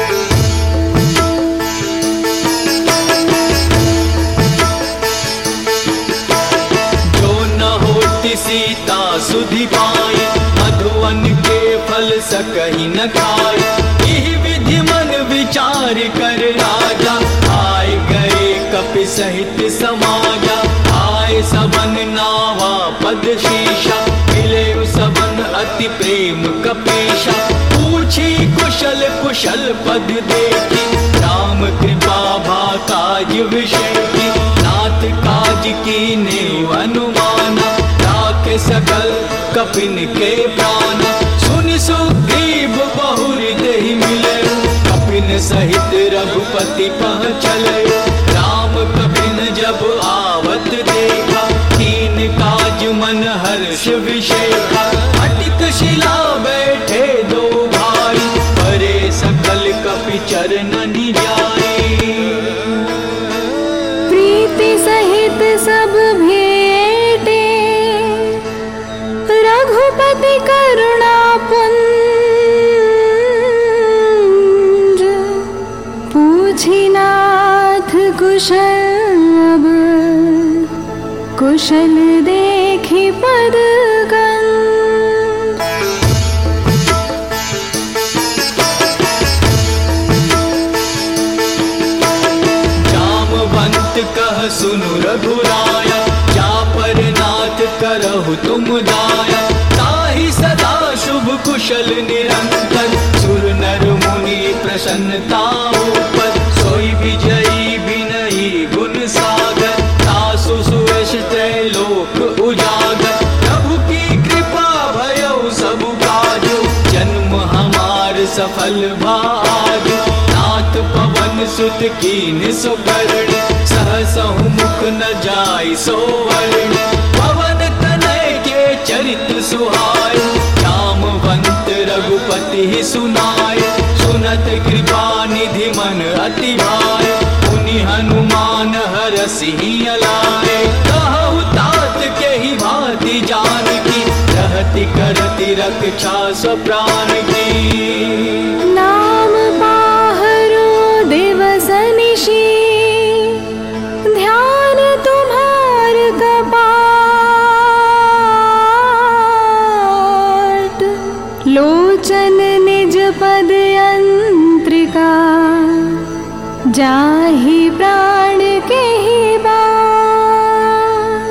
S2: जो न होती सीता सुधि पाई, मधुवन के फल सकहि न खाए। यही विधि मन विचार कर राजा, आए गए कपि सहित समाजा। आए सबन नावा पद शीशा, मिले सबन अति प्रेम कपीशा। पूछी कुशल कुशल पद देखी, राम कृपा भा काज विषेखी। नाथ काज कीने अनुमाना, राखे सकल कपिन के प्राण। सुनि सुग्रीव बहुर देहि मिले, कपिन सहित रघुपति पह चले। राम कपिन जब आवत देखा, कीन काज मन हर्ष विषेखा। अटिक शिला बैठे दो भाई, परे सकल कपि चरणन जाई।
S1: प्रीति सहित सब भेटे, रघुपति करुणा पुंज। पूछी नाथ कुशल अब, कुशल देखी पद गंज।
S2: जामवंत कह सुनु रघुराया, जा पर नाथ करहु तुम दाया। ताहि सदा शुभ कुशल निरंतर, सुर नर मुनि प्रसन्नता ऊपर। सोई विजयी विनयी गुण सागर, तासु सुयश त्रैलोक उजागर। प्रभु की कृपा भयउ सब काजु, जन्म हमार सफल भाजु। नाथ पवन सुत कीन सो करणी, सहसहु मुख न जाय सो वरणी। पवन तनय के चरित सुहाय, जामवंत रघुपति सुनाय। सुनत कृपा निधि मन अति भाय, मुनि हनुमान हरषि अलाय। कहु तात के ही भांति जानकी, रहति करति रक्षा स्व प्राण की।
S1: नाम बाहरो दिवस निशि, ध्यान तुम्हार कपाट। लोचन निज पद यंत्रिका, जाहि प्राण के ही बात।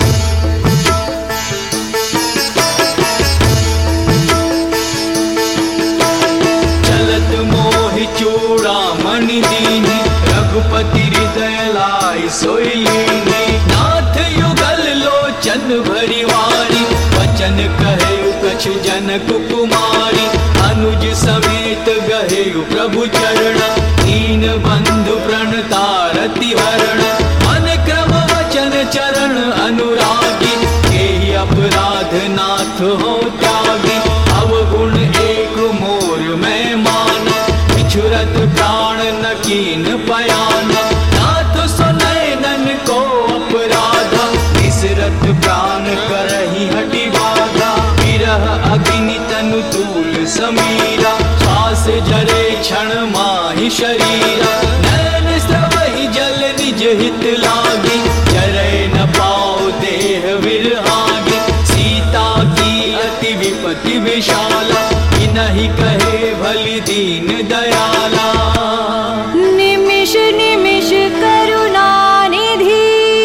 S2: चलत मोहि चूड़ामणि दीनि, रघुपति हृदय लाय सोई लीनि। नाथ युगल लोचन भरी वारी, कहे कछु जनक कुमारी, अनुज समेत गहे प्रभु चरण, दीन बंधु प्रणतारति हरण, मन क्रम वचन चरण अनुरागी, के अपराध नाथ हो त्यागी, अवगुण एक मोर मैं माना, बिछुरत प्राण न कीन पयाना, नाथ सुनय नन को अपराधा, निसरत प्राण करहि हटि बाधा, विरह अग्नि तनु तूल समीरा, श्वास जरे क्षण माहि शरीरा, नयन स्रवहि जल निज हित लागी, जरै न पाओ देह विरहागी, सीता की अति विपत्ति विशाला, इनहि कहे भलि दीन दयाला।
S1: निमिष निमिष करुणा निधि,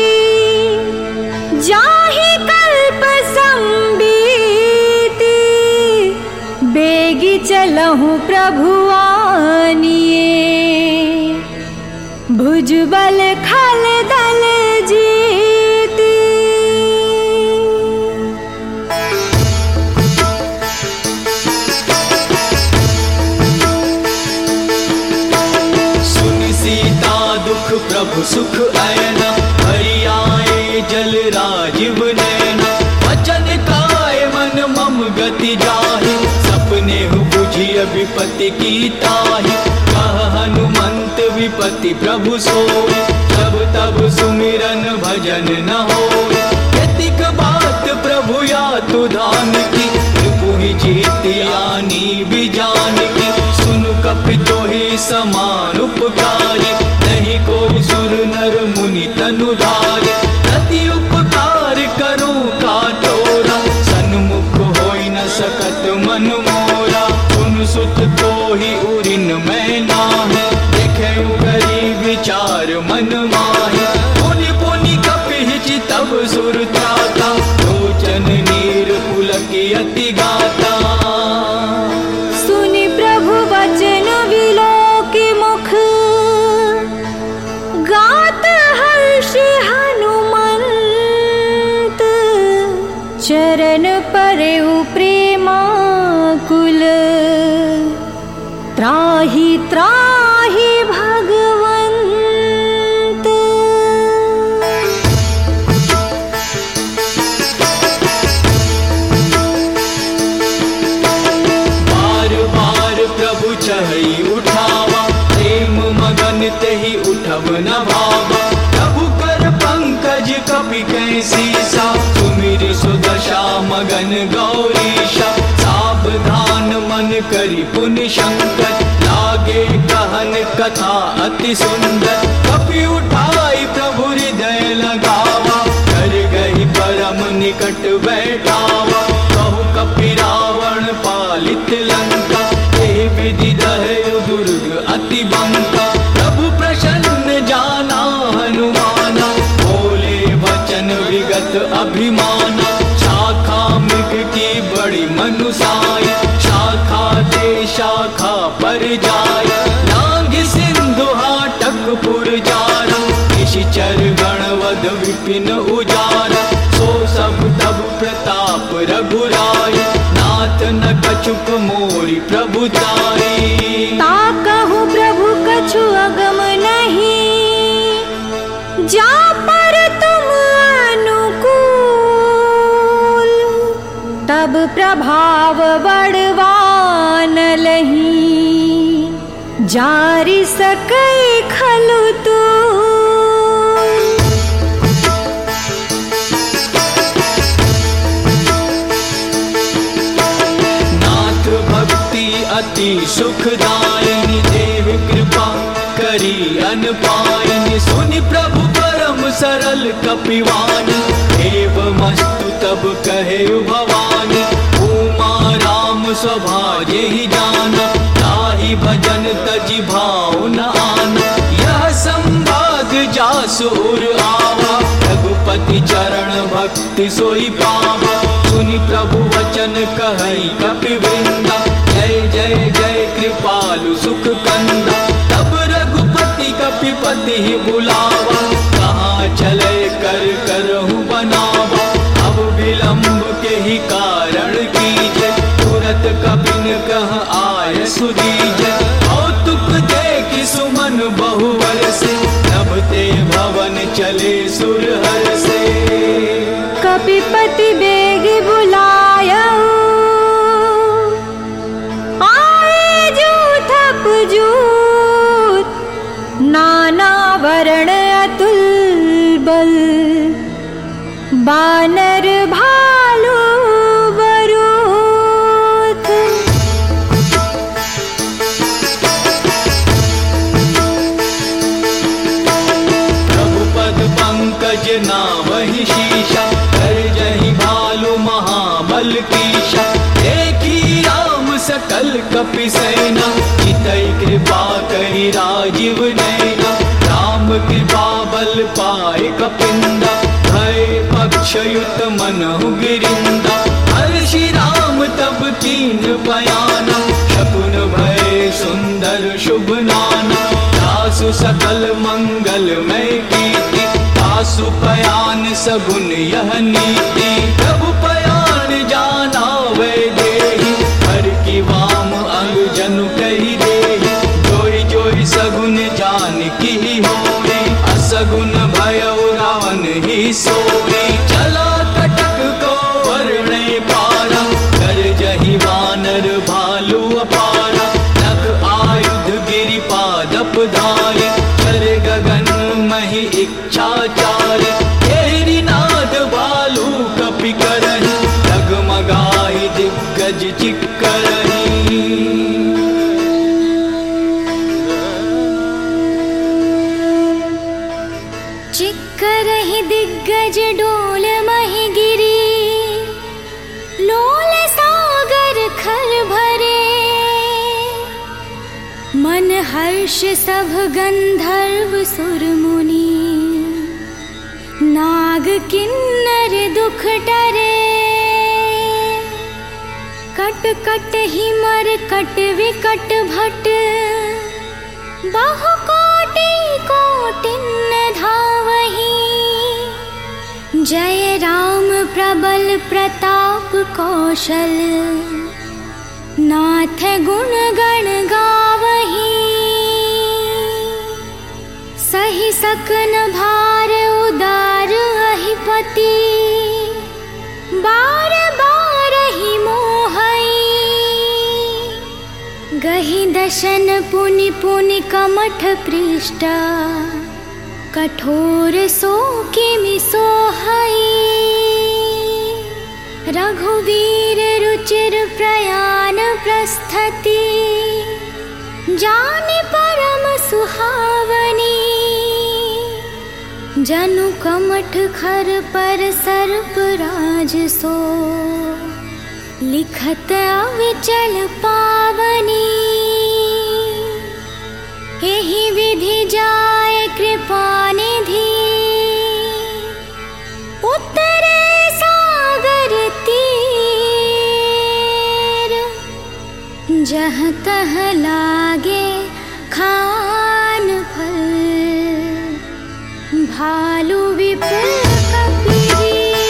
S1: जाहि कल्प संबीति, बेगी चलहु प्रभु आनिए, भुजबल खल दल जीती।
S2: सुन सीता दुख प्रभु सुख अयना, हरि आए जल राजीव नैना, वचन काय मन मम गति जाहि, सपने बुझिय विपत्ति की ताहि, कह हनुमंत विपत्ति प्रभु सोई, तब तब सुमिरन भजन न होई, यतिक बात प्रभु या तु धान की, त्रिपुहि जीत यानी बिजान की, सुनु कपि तोहि समान उपकारी, नहीं कोई सुर नर मुनि तनुधारी, अति उपकार करो का तोरा, सन्मुख होई न सकत मन मोरा, सुन सुत तोहि उरिन मैं नाहि, देखे करी विचार मन माहि, पुनि पुनि कपिहि तब सुर त्राता, लोचन नीर पुलक अति गाता।
S1: सुनि प्रभु वचन विलोकि मुख, गात हर्ष हनुमंत, चरण परेउ प्रेमाकुल, त्राहि त्राहि भगवंत।
S2: बार बार प्रभु चहई उठावा, प्रेम मगन तेहि उठब न भावा, प्रभु कर पंकज कपि कैसीसा, सुमिर सुदशा मगन गौरीशा, सावधान मन करि पुनि शंकर, लागे कहन कथा अति सुंदर, कपि उठाई प्रभु हृदय लगावा, कर गई परम निकट बैठावा, कहु कपि रावण पालित लंका, हे विधि दहयु दुर्ग अति बंका, प्रभु प्रसन्न जाना हनुमाना, बोले वचन विगत अभिमाना, शाखा मृग की बड़ी मनुसाई, शाखा ते शाखा पर जाय, लांघ सिंधु हाटकपुर जारा, निशिचर गणवध विपिन उजारा, सो सब तब प्रताप रघुराय, नाथ न कछुक मोरि प्रभु ताई।
S1: ताकहु प्रभु कछु अगम नहीं, जा पर तुम अनुकूल, तब प्रभाव बड़वान लही, जारि सकै खलु तू।
S2: नाथ भक्ति अति सुखदायिनी, देव कृपा करी अनपायिनी, सुनि प्रभु परम सरल कपिवानी, एवमस्तु तब कहे भवानी, उमा राम स्वभाव ही जाना, ताहि भजन तजि भाव न आना, यह संवाद जासुर आवा, रघुपति चरण भक्ति सोई पावा, सुनि प्रभु वचन कहई कपिवृंदा, जय जय जय कृपालु सुख कंदा, तब रघुपति कपिपति बुलावा, कहाँ चले कर करहु बनावा, अब विलंब के ही कार्य
S1: बुलायऊ, आए जूथप जूथ नाना वर्ण अतुल बल, बानर भालू बरूथ।
S2: प्रभुपद पंकज नावहि शीशा, कर जहि भालू महाबल कीशा। देखी राम सकल कपि सेना, चितई कृपा कहि राजीव नैना। राम कृपा बल पाए कपिंदा, भय पक्षयुत मनहु गिरिंदा। हर्षि राम तब कीन बयाना, शकुन भय सुंदर शुभ नाना। दासु सकल मंगलमय कीर्ति, दासु पयान सगुन यह नीति। प्रभु पयान जाना वै देहि, हर की वाम अंग जनु कहि देहि। जोई जोई सगुन जान की होई, असगुन भयउ रावण ही सोई। चला कटक को वर्णे पारा, कर जहि वानर भालू अपारा। नख आयुध गिरि पादप धारि, चर गगन महि इच्छाचारि। तेरी नाद भालू कपि करहि, डगमगाहि दिग्गज चिक्करहि।
S1: चिक्करहि दिग्गज डोल महि गिरी, लोल सागर खर भरे। मन हर्ष सभ गंधर्व सुर मुनि, नाग किन्नर दुख डरे। कट कट ही मर कट विकट भट, बहु कोटि कोटिन धावहि। जय राम प्रबल प्रताप कौशल, नाथ गुण गण गावहि। सहि सकन भार उदार अहिपति, बार बार ही मोहई। गहि दशन पुनि पुनि कमठ पृष्ठा, कठोर सो किमि सोहई। रघुवीर रुचिर प्रयाण प्रस्थति, जाने परम सुहावनी। जनु कमठ खर पर सर्प राज सो, लिखत अविचल पावनी। एहि विधि जाय कृपा निधि, उतरे सागर तीर। जह तह लागे खान फल, भालू विपुल कपीर।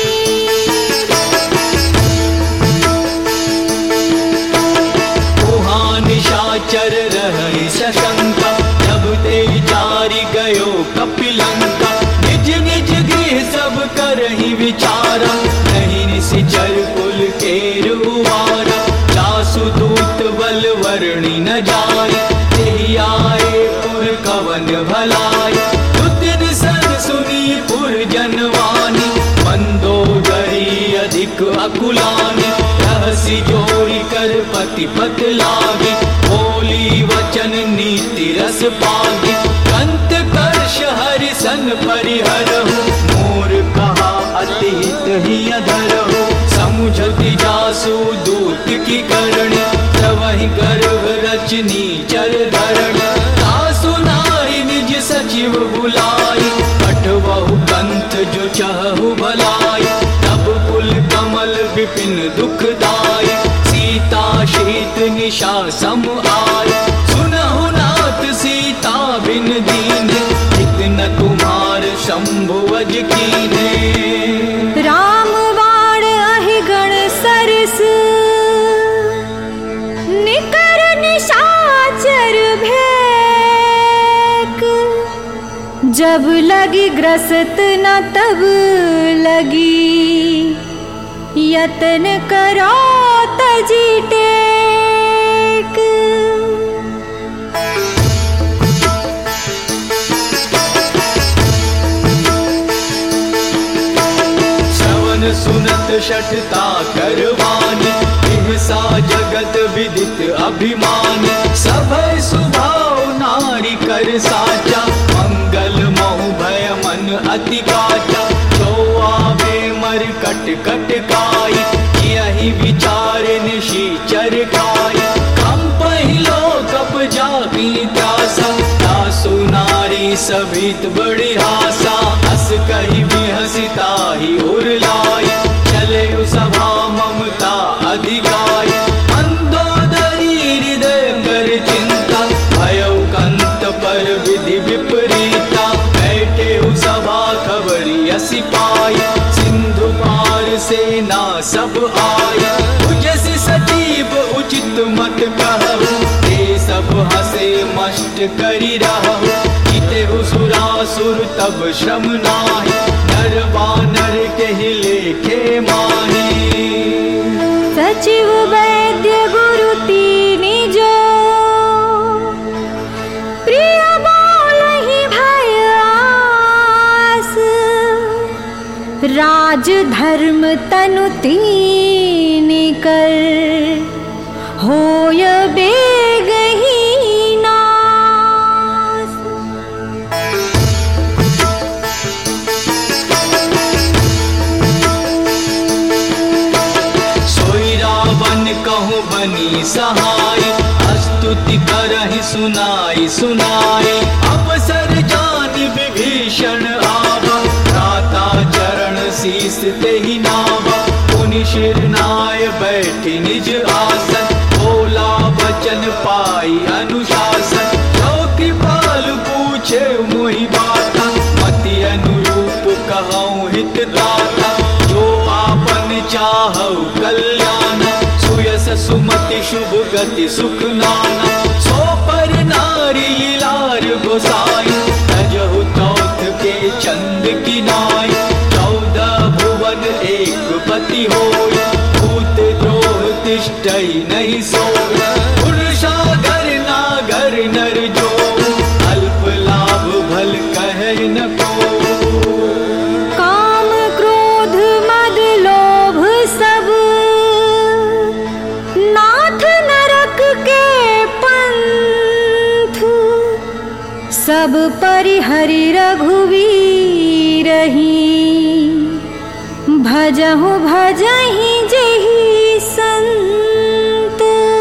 S2: निशाचर रहि सशंका, जब ते जारी गयो कपिलंका। निज निज गृह सब करहि विचारा, नहीं निशिचर कुल केर उवारा। जासु दूत बल वर्णि न जाय, तेहि आए पुर कवन भलाई। दुतिन सन सुनी पुर जनवानी, मंदोदरी अधिक अकुलानी। रहसि जोरी कर पति पत लागी, बोली वचन नीति रस पागी। कंत कर्ष हरि सन परिहरहु, मोर कहा अति हित ही अधरहु। समुझति जासु दूत की करणी, तवहि गर्भ रचनी चर धरणी। तासु नाहि निज सचिव बुलाई, पठवहु कंथ जो चहु भलाई। तब कुल कमल विपिन दुखदाई, सीता शीत निशा सम आय। सुनहु नाथ सीता बिन दीने, इतना तुम्हार शंभु अज कीने।
S1: राम बाण अहि गण सरस, निकर निशाचर भेक। जब लगी ग्रसत न तब लगी, यतन करो तजी टेक।
S2: श्रवण सुनत शठता करवानी, हिंसा जगत विदित अभिमानी। सभय स्वभाव नारी कर साचा, मंगल महु भय मन अति काचा। जो आवे मर कट कट काई, यही विचार निशीचर खाई। कम पहिलो कप जाबी त्रासा, दासु नारी सभित बड़ी हासा। हस कही भी हसिता ही उरलाई, चले सभा ममता अधिकाई। मंदोदरी हृदय कर चिंता, भयउ कंत पर विधि विपरीता। बैठे सभा खबरी असी पाई, सिंधु पार सेना सब आया। उजसी सजीव उचित मत कहु, ते सब हसे मष्ट करी रहु। जीते सुरासुर तब श्रम नाही, नर वानर के लेखे माही।
S1: सचिव वैद्य गुरु तीनि जो, प्रिय बोलहि भय आस। राज धर्म तनु तीनि कर, होय बेगहि नास।
S2: सोई रावण कहूँ बनी सहाय, स्तुति करहि सुनाई सुनाई। अवसर जान विभीषण आवा, भ्राता चरण शीस तेहि नावा। पुनि शिर नाय बैठि निज आसन, बोला वचन पाई अनुशासन। जो कृपाल पूछे मोहि बाता, मति अनुरूप कहूँ हित दाता। जो आपन चाहु कल्याण, सुयस सुमति शुभ गति सुख नाना। सो पर नारी लीलार गोसाई, तजहु चौथ के चंद की नाई। 14 भुवन एक पति होय, भूत द्रोह तिष्ठई नहीं सोय। पुरुषागर नागर नर जो, अल्प लाभ भल कहे न को।
S1: काम क्रोध मद लोभ सब, नाथ नरक के पंथ। सब परिहरि रघुवीरहि, भजहु भजहि जेहि संत।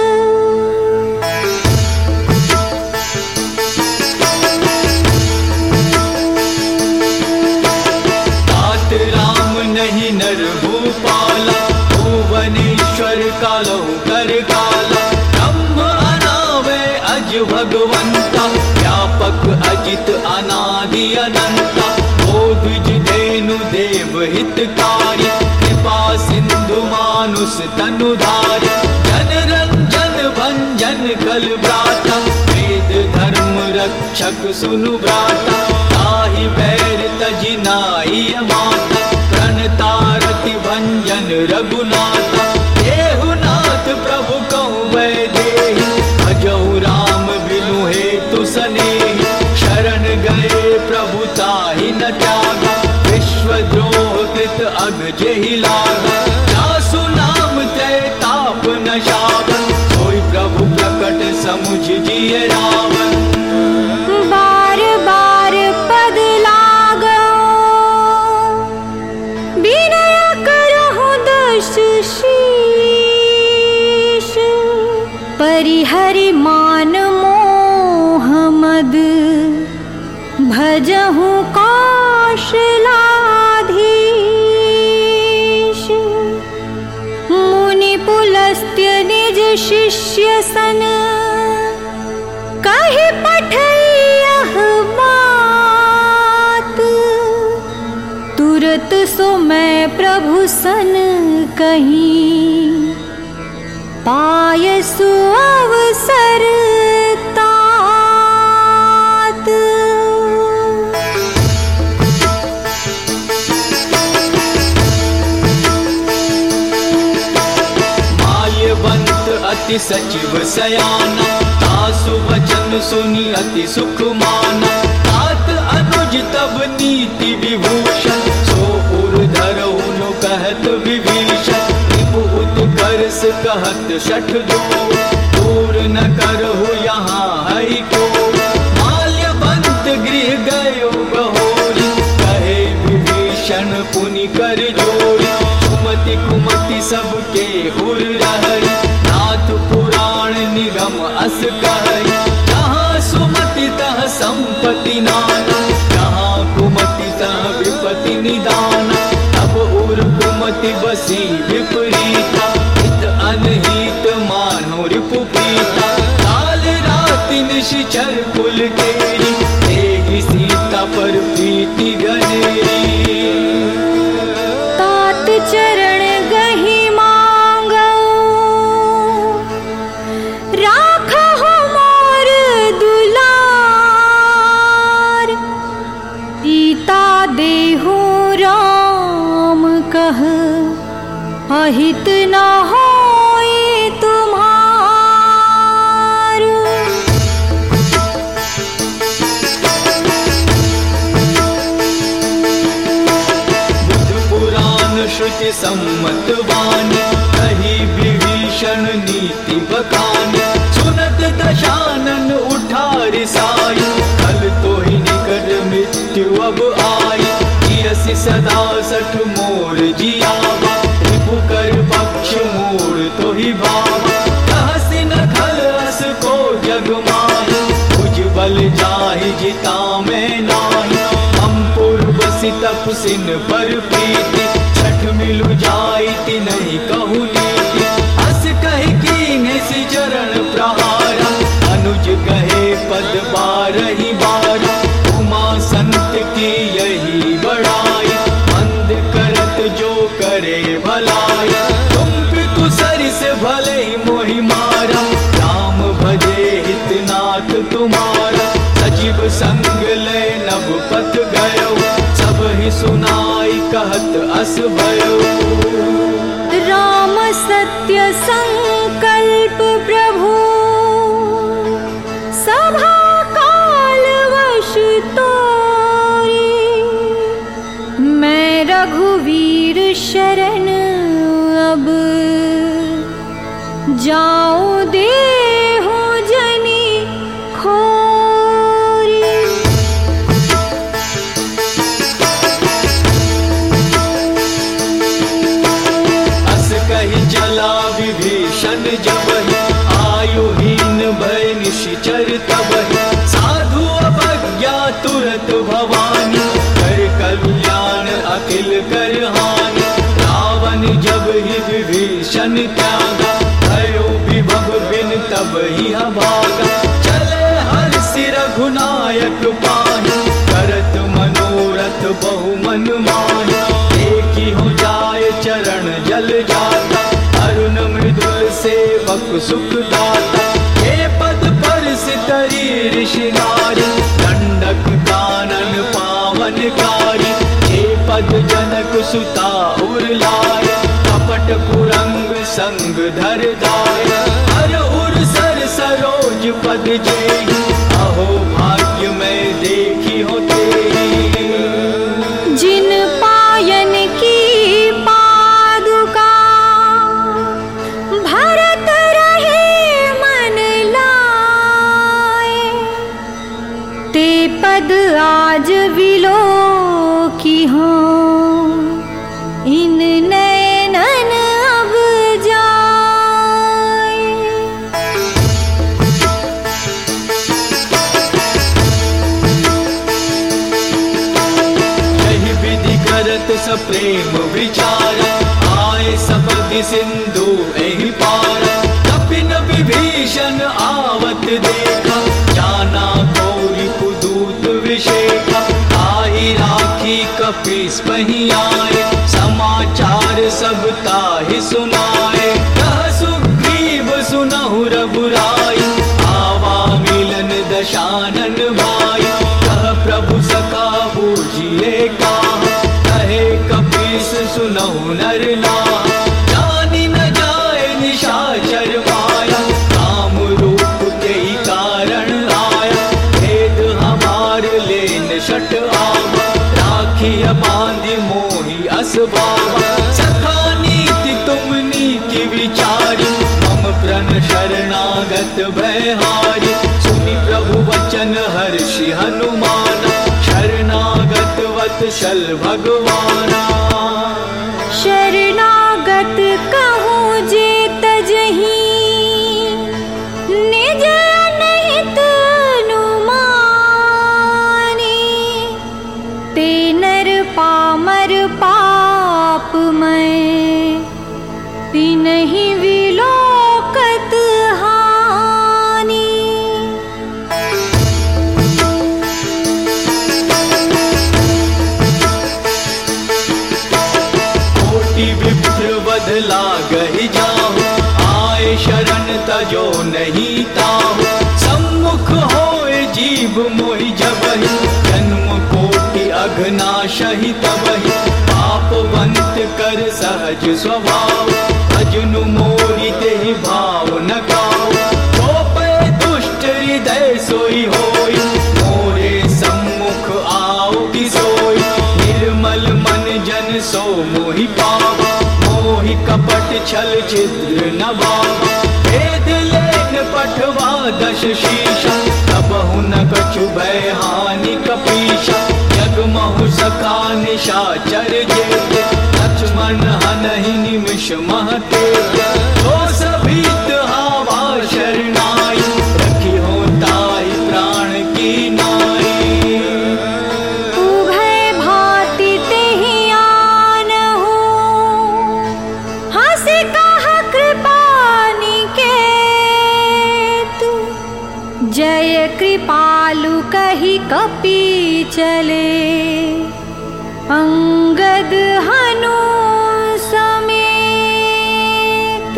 S2: तात राम नहीं नर भूपाला, भुवनेश्वर कालहु कर काला। ब्रह्म अनावै अज भगवंता, व्यापक अजित अनादि अनंता। द्विज धेनु देव हितकारी, कृपा सिंधु मानुष तनुधारी। जन रंजन भंजन कल ब्राता, वेद धर्म रक्षक सुनु ब्राता। ताहि बैर तजि नाई माता, प्रणतारति भंजन रघुनाथा। देहुनाथ प्रभु कहु वैदेही, भजहु राम बिनु हेतु सनेही। शरण गए प्रभु ताहि न त्यागा, विश्वद्रोह कृत अग जेहि लागा। जासु नाम त्रैताप न शावन, सोई प्रभु प्रकट समुझ जिय रावण।
S1: बार बार पद लागो, विनय करहु दश शीश। परिहरि मान मोह मद, भजहु कौशलाधीश। मुनि पुलस्त्य निज शिष्य सन, कहि पठैयह बात। तुरत सो मैं प्रभु सन कहीं, पायसु अवसर तात।
S2: अति सचिव सयाना, तासु वचन सुनी अति सुख माना। तात अनुज तब नीति विभूषण, सो उर धरहुनु कहत विभीषण। रिपु उत्कर्ष कहत शठ दो, दूर न करहु यहाँ हरि को। माल्यवंत गृह गयो बहोरी, कहे विभीषण पुनि कर जोरी। सुमति कुमति सबके उर रहरी, नाथ पुराण निगम अस कहई। जहाँ सुमति तह संपत्ति नाना, जहाँ कुमति तह विपत्ति निदाना। तब उर कुमति बसी विपरीता, हित अनहित मानो रिपु प्रीता। काल राति निश्चर कुल केरी, तेहि सीता पर प्रीति गनेरी।
S1: तात चरण गहि मांगो, राखहु मोर दुलार। सीता देहु राम कह, अहित न होई तुम्हार।
S2: श्रुति सम्मत वाणी, कही विभीषण नीति बखानी। सुनत दशानन उठा रिसाई, कल तो ही निकट मृत्यु अब आई। यसी सदा सठ मोर जियावा, रिपु कर पक्ष मोर तो ही भावा। कहसी न खल अस को जग माही, उज्ज्वल जाहि जिता में नाही। हम पूर्वसी तपसिन पर प्रीति, छठ मिलु जाइति नहीं कहु नीति। हस कहि कीन्हे सि चरण प्रहारा, अनुज कहे पद बारहि बारा। उमा संत की यही बड़ाई, मंद करत जो करे भलाई। तुम पितु सरिस भले ही मोहि मारा, राम भजे हितनाथ तुम्हारा। सजीव संग ले नभ पथ गयो, सब ही सुनाई कहत अस भयो।
S1: राम सत्य संकल्प प्रभु, सभा काल वश तोरी। मैं रघुवीर शरण अब, जाऊं देहु जनि खोरी।
S2: अस कहि चला विभीषण जबहि, आयुहीन भय निश्चर तबहि। साधु अवज्ञा तुरत भवानी, कर कल्याण अखिल कर हानि। रावण जब ही विभीषण त्यागा, भयो विभव बिन तब ही भागा। चले हर्षि रघुनायक पाहि, करत मनोरथ बहु मन माहि। देखी हो जाय चरण जल जाता, अरुण मृदुल सेवक सुख दाता। हे पद पर सितरी ऋषि नारी, दंडक कानन पावन कारी। हे पद जनक सुता उर लाय, कपट कुरंग संग धर दाय। हर उर सर सरोज पद जेहि, अहो भाग्य में देखी हो तेहि।
S1: जिन पायन की पादुका, भरत रहे मन लाए। ते पद आज विलो की हो, इन नैनन अब जाए।
S2: यही विधि करत सप्रेम विचार, आए सपदि सिंधु एहि पार। कपिन विभीषण आवत देखा, जाना कौरि कुदूत विषेखा। आहि राखी कपीस पही आए, समाचार सब ताहि सुनाए। कह सुग्रीव सुनहु रघुराई, आवा मिलन दशानन भाई। कह प्रभु सखा बूझिए काहा, कहे कपीस सुनहु नर नाहा। जानि न जाए निशाचर माया, विचारी मम प्रण शरणागत भयहारी। सुनि प्रभु वचन हर्षि हनुमान शरणागत वत्सल भगवाना।
S1: शरणागत कहूँ जे तजहि निज अनहित अनुमानी। ते नर पामर पापमय तिन्हि विलोकत हानि।
S2: कोटि विप्र वध लागहि जाहु आए शरण तजो नहीं ताहु। सम्मुख होए जीव मोहि जबहि जन्म कोटि अघनाशहि तबहि। पापवंत कर सहज स्वभाव भजनु मोहि तेहि भाव न काऊ। चोपै दुष्ट हृदय सोई होई मोरे सम्मुख आओ किसोई। निर्मल मन जन सो मोहि पावा मोहि कपट छल छिद्र न बावा। वेद लेन पठवा दश शीशा तबहु न कछु भय हानि कपीशा। जग महु सखा निशाचर जेते लक्ष्मण हनहि निमिष मह तेते। जो सभीत हावा शरणाई रखी हो ताहि प्राण की नाई।
S1: उभय भांति तेहि आनहु हँसि कह कृपा निकेतु। जय कृपालु कहि कपि चले अंगद हनु समेत।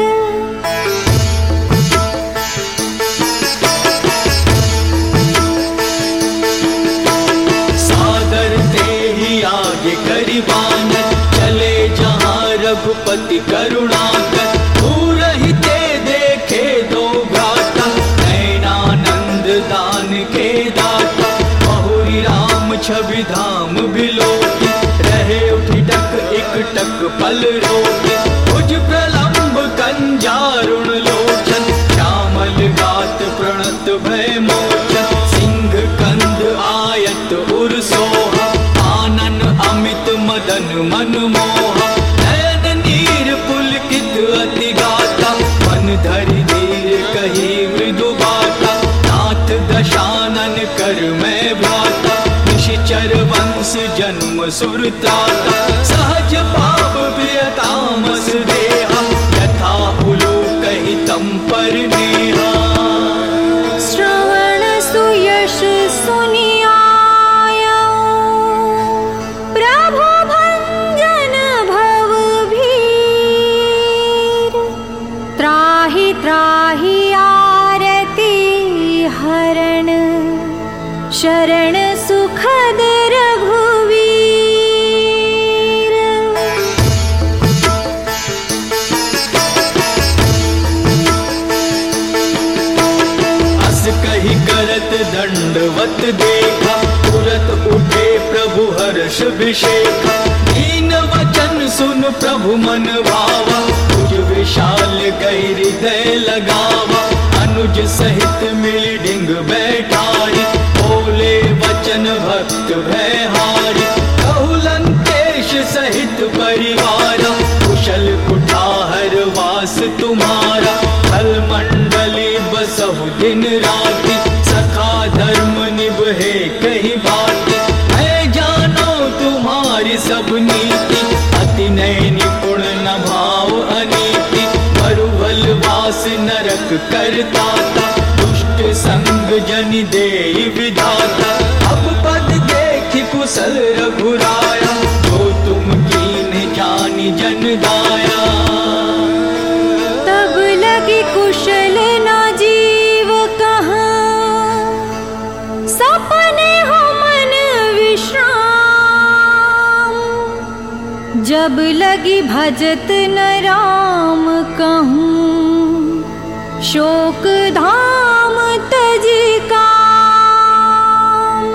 S2: सादर तेहि आगे करि बानर चले जहाँ रघुपति करुणाकर। दूर ही ते देखे दो भ्राता नैनानंद दान के दाता। बहुरी राम छवि धाम बिलोकी रहे उठी टक एक टक पल रोके। भुज प्रलंब कंजारुण लोचन श्यामल गात प्रणत भय मोचन। सिंह कंद आयत उर सोहा आनन अमित मदन मन मोहा। नयन नीर पुलकित अति गाता मन धरि धीर कही मृदु बाता। नाथ दशानन कर मैं भ्राता निशिचर वंश जन्म सुरत्राता। सहज पाप प्रियतामस देहा यथा उलोकहि तम पर नेहा।
S1: श्रवण सुयश सुनि आयऊ प्रभु भंजन भव भीर। त्राहि त्राहि आरती हरण शरण सुखद रघुवीर।
S2: अस कहि करत दंडवत देखा तुरत उठे प्रभु हर्ष विशेखा। दीन वचन सुन प्रभु मन भावा तुझ विशाल गहि हृदय लगावा। अनुज सहित मिल डिंग बैठारी बोले वचन भक्त भयहारी। कहु लंकेश सहित परिवारा कुशल कुठार वास तुम्हारा। फल मंडली बसहु दिन राति सखा धर्म निभे कही बाती। मैं जानो तुम्हारी सब नीति अति नय निपुण न भाव अनीति। मरुभल वास नरक करताता दुष्ट संग जन देई विधाता। अब पद देखि कुशल रघुराया जो तुम कीन जानि जन दाया।
S1: तब लगी कुशल न जीव कहाँ सपने हो मन विश्राम। जब लगी भजत न राम कहूँ शोक धाम तज काम।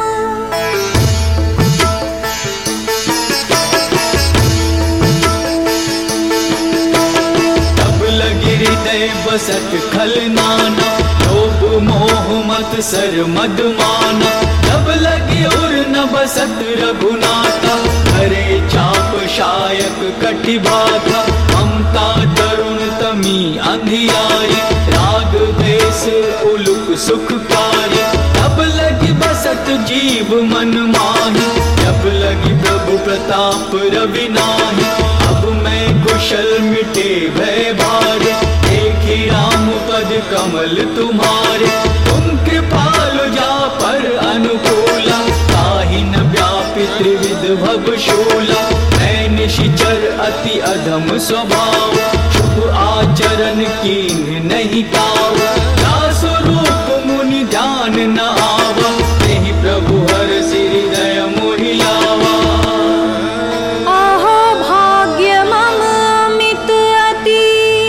S2: तब लगी कै बसत खल नाना, लोभ मोह मत सर मद माना, जब लगे उर न बसत रघुनाथा, करे चाप शायक कटि बाधा, ममता तरुण तमी अंधियारी, राग देश उलुक सुखकारी, तब लगी बसत जीव मन माही, जब लगी प्रभु प्रताप रवि नाही, अब मैं कुशल मिटे भय भारे, देखी राम पद कमल तुम्हारे, तुम कृपालु जा पर अनुकूला, ताहि न व्यापि त्रिविध भव शूला, मैं निशिचर अति अधम स्वभाव, शुभ आचरण कीन्ह नहीं पाव, दासु रूप मुनि ध्यान न आवा, तेहि प्रभु हर सिरि दय मोहि लावा।
S1: अहो भाग्य मम अमित अति,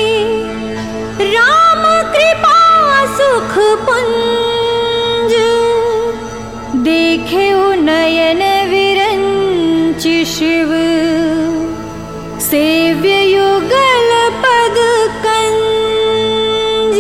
S1: राम कृपा सुख पुंज, देखे नयन विरंच शिव, सेव्य युगल पद कंज।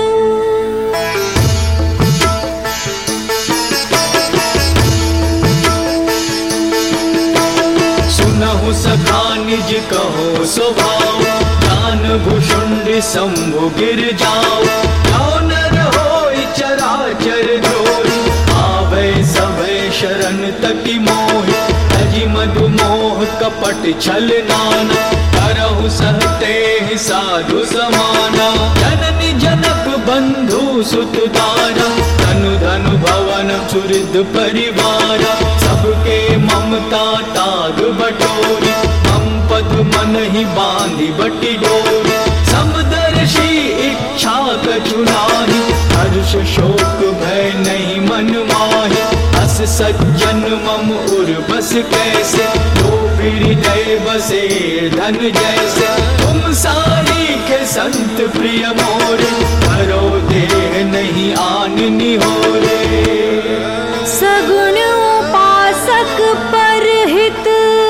S2: सुनहु सखा निज कहो स्वभाव, ज्ञान भुषुंड शंभु गिर जाओ, क्यों नर होई चराचर जोई, आवे सभे शरण तकी मोहि, तजी मधु मोह कपट छल नाना, करहु सहते साधु समाना, जननी जनक बंधु सुत दारा, धनु धनु भवन सुहृद परिवारा, सबके ममता ताग बटोरी, मम पद मन ही बांधी बटी डोरी, समदर्शी इच्छा कछु नाहि, हर्ष शोक भय नहीं मन माहि, अस सज्जन मम उर बस कैसे, तो हृदय बसे धन जैसे, तुम सारी के संत प्रिय मोरे, करो देह नहीं आन निहोरे।
S1: सगुण उपासक परहित,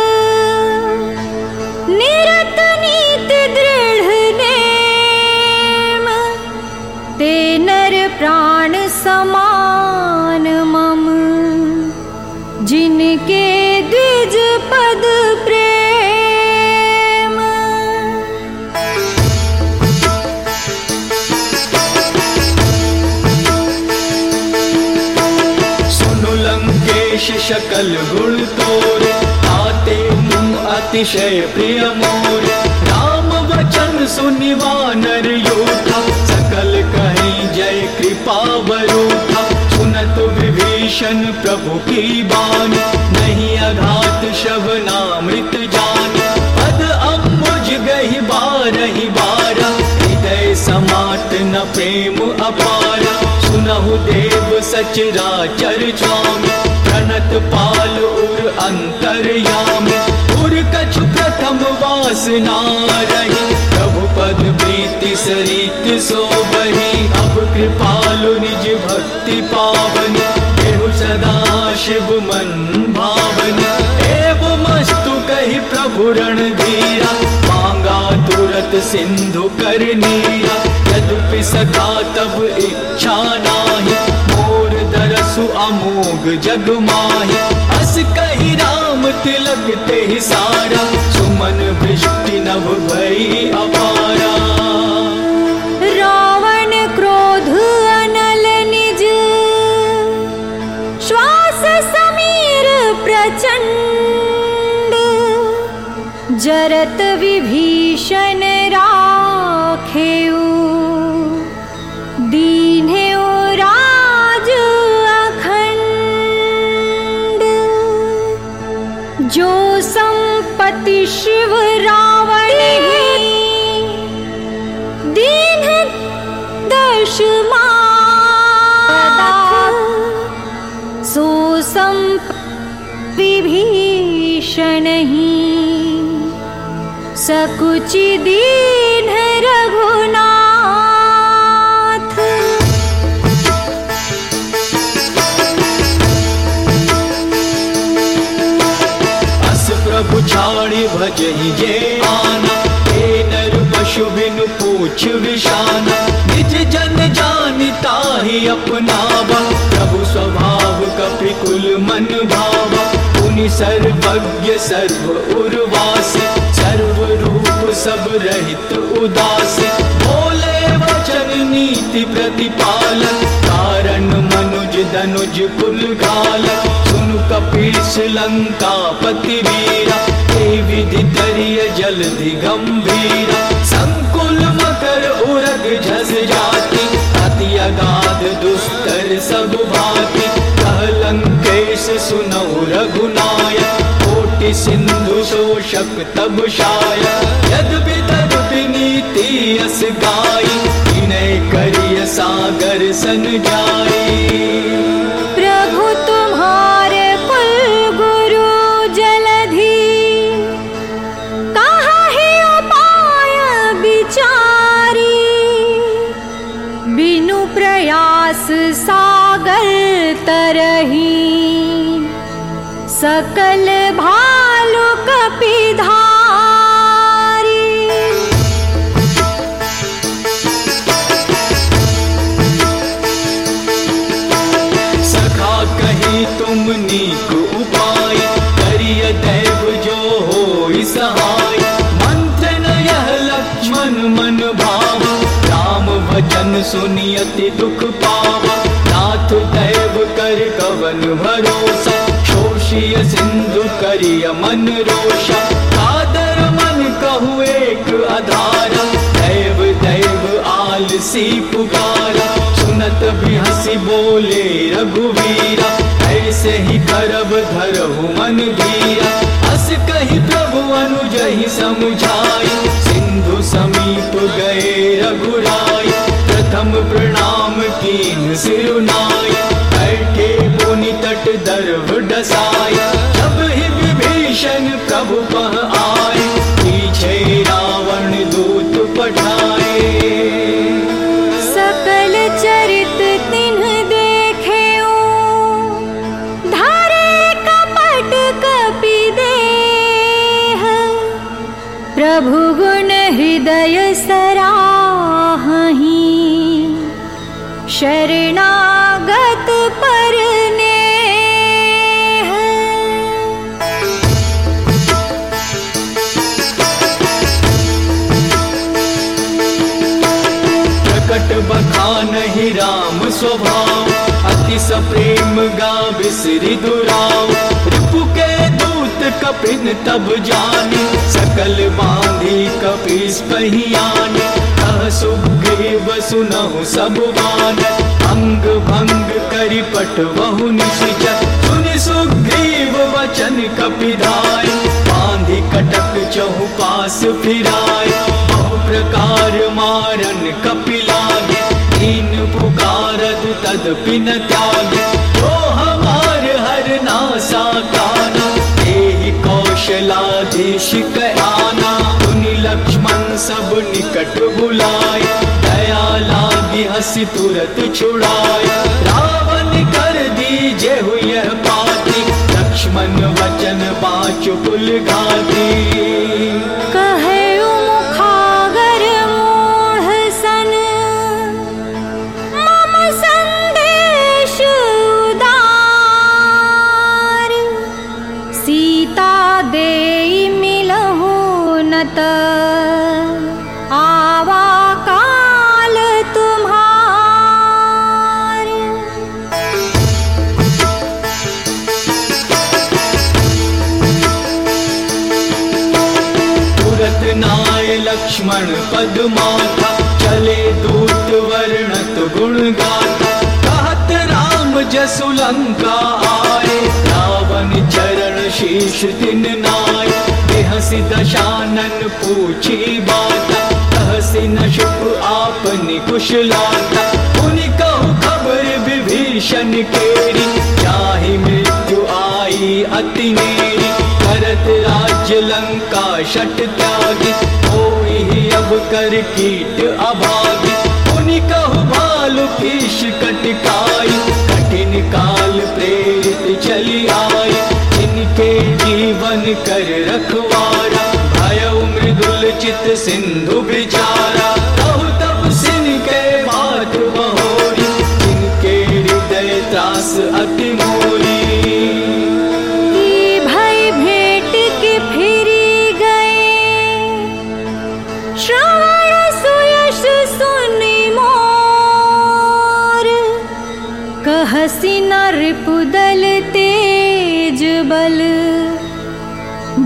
S1: निरत नीति दृढ़ नेम, ते नर प्राण समान मम, जिनके द्विज पद प्रेम।
S2: सुनु लंकेश शकल गुण तोरे, आते तुम अतिशय प्रिय मोरे, राम वचन सुनि वानर योथा, सकल कहीं जय कृपा बरूथा, सुनत विभीषण प्रभु की बानी, नहीं अघात श्रवणामृत जानी, पद अम्बुज गहि बारहि बारा, हृदय समात न प्रेम अपारा, सुनहु देव सचराचर स्वामी, प्रणत पाल उर अंतरयामी, उर कछु प्रथम वासना रही, प्रभु पद प्रीति सरित सोबहि, अब कृपालु निज भक्ति पावनी, देहु सदा शिव मन भावनी, एवं मस्तु कहि प्रभु रणधीरा, मांगा तुरत सिंधु कर नीरा, यद्यपि सखा तब इच्छा नाही, मोर दरसु अमोघ जग माही, अस कहि राम तिलक तेहि सारा, सुमन वृष्टि नभ भई अपारा।
S1: रावण क्रोध अनल निज, श्वास समीर प्रचंड, जरत विभीषण राखेउ, दीन्हेउ राज अखंड, जो संपत्ति शिव रावण दीन दश मादा, सो विभीषण ही, सकुचि दीन रघुनाथ।
S2: अस प्रभु छाड़ी भजहि जे आना, हे नर पशु बिनु पूछ विशाना। निज जन जानता ही अपनावा, प्रभु स्वभाव कपिकुल मन भावा। मुनि सर्वज्ञ सर्व उर्वास, सर्व रूप सब रहित उदास। बोले वचन नीति प्रतिपालन, कारण मनुज धनुज कुल घालन। सुनु कपीस लंका पति वीरा, हे विधि तरिय जलधि गंभीरा। संकुल मकर उरग झस जाति, अति अगाध दुस्तर सब भाति। कह लंकेश सुनौ रघुनायक, कोटि सिंधु शोषक तब शायक। यद्यपि तद्यपि नीति यस गाई, विनय करिय सागर सन जाई।
S1: प्रभु तुम्हारे कुल गुरु जलधि, काहि उपाय विचारी। बिनु प्रयास सागर तरही, सकल भालु कपिधारी।
S2: सखा कही तुम नीक उपाय, करिय दैव जो होई सहाय। मंत्र न यह लक्ष्मण मन भावा, राम वचन सुनि अति दुख पावा। नाथ दैव कर कवन भरोसा, शोषिय सिंधु करिय मन रोषा। कादर मन कहु एक आधारा, दैव दैव आलसी पुकारा। सुनत भी हंसी बोले रघुवीरा, ऐसे ही करब धरहु मन धीरा। हस कही प्रभु अनुजहि समझाई, सिंधु समीप गए रघुराई। प्रथम प्रणाम कीन सिरुनाई, बैठे पुनि तट दर्भ डसाई। जब ही विभीषण प्रभु पह आए, पीछे रावण दूत पठाए।
S1: सकल चरित तिन्ह देखेऊ, धरे कपट कपि देह। प्रभु गुण हृदय सराहहि, शरणागत पर नेह।
S2: प्रकट बखानहि राम स्वभाव, अति सप्रेम गा बिसरि दुराव। रिपु के दूत कपिन तब जाने, सकल बांधी कपीस पहियाने। कह सुग्रीव सुनहु सब बान, अंग भंग करि पटवहु निश्चर। सुनि सुग्रीव वचन कपिधाय, बांधि कटक चहुपास फिराय। बहु प्रकार मारन कपि लागे, दीन पुकारत तदपि न त्यागे। जो हमार हर नासा काना, तेहि कौशलाधीश कयाना। मुनि लक्ष्मण सब निकट बुलाय, दया लागी हंसी तुरत छुड़ाय। रावण कर दीजे हुई पाती, लक्ष्मण वचन बाचु पुल घाती।
S1: कहऊ मुखागर मूढ़ सन, मम संदेश उदार। सीता देई मिलहु न त, आवा काल तुम्हार।
S2: तुरत नाय लक्ष्मण पद माथा, चले दूत वर्णत गुण गाथा। कहत राम जसु लंका आए, रावण चरण शीश तिन नाय। बेहसि दशानन पूछी बाता, कहसि न शुभ आपनि कुशलाता। मुनि कहु खबर विभीषण केरी, जाहि मृत्यु आई अति नेरी। करत राज्य लंका शट त्यागी, होई अब कर कीट अभागी। मुनि कहु भालु कीश कटकाई, कठिन काल प्रेरित चली आई। जिनके जीवन कर रखवारा, भयउ मृदुल चित सिंधु बिचारा।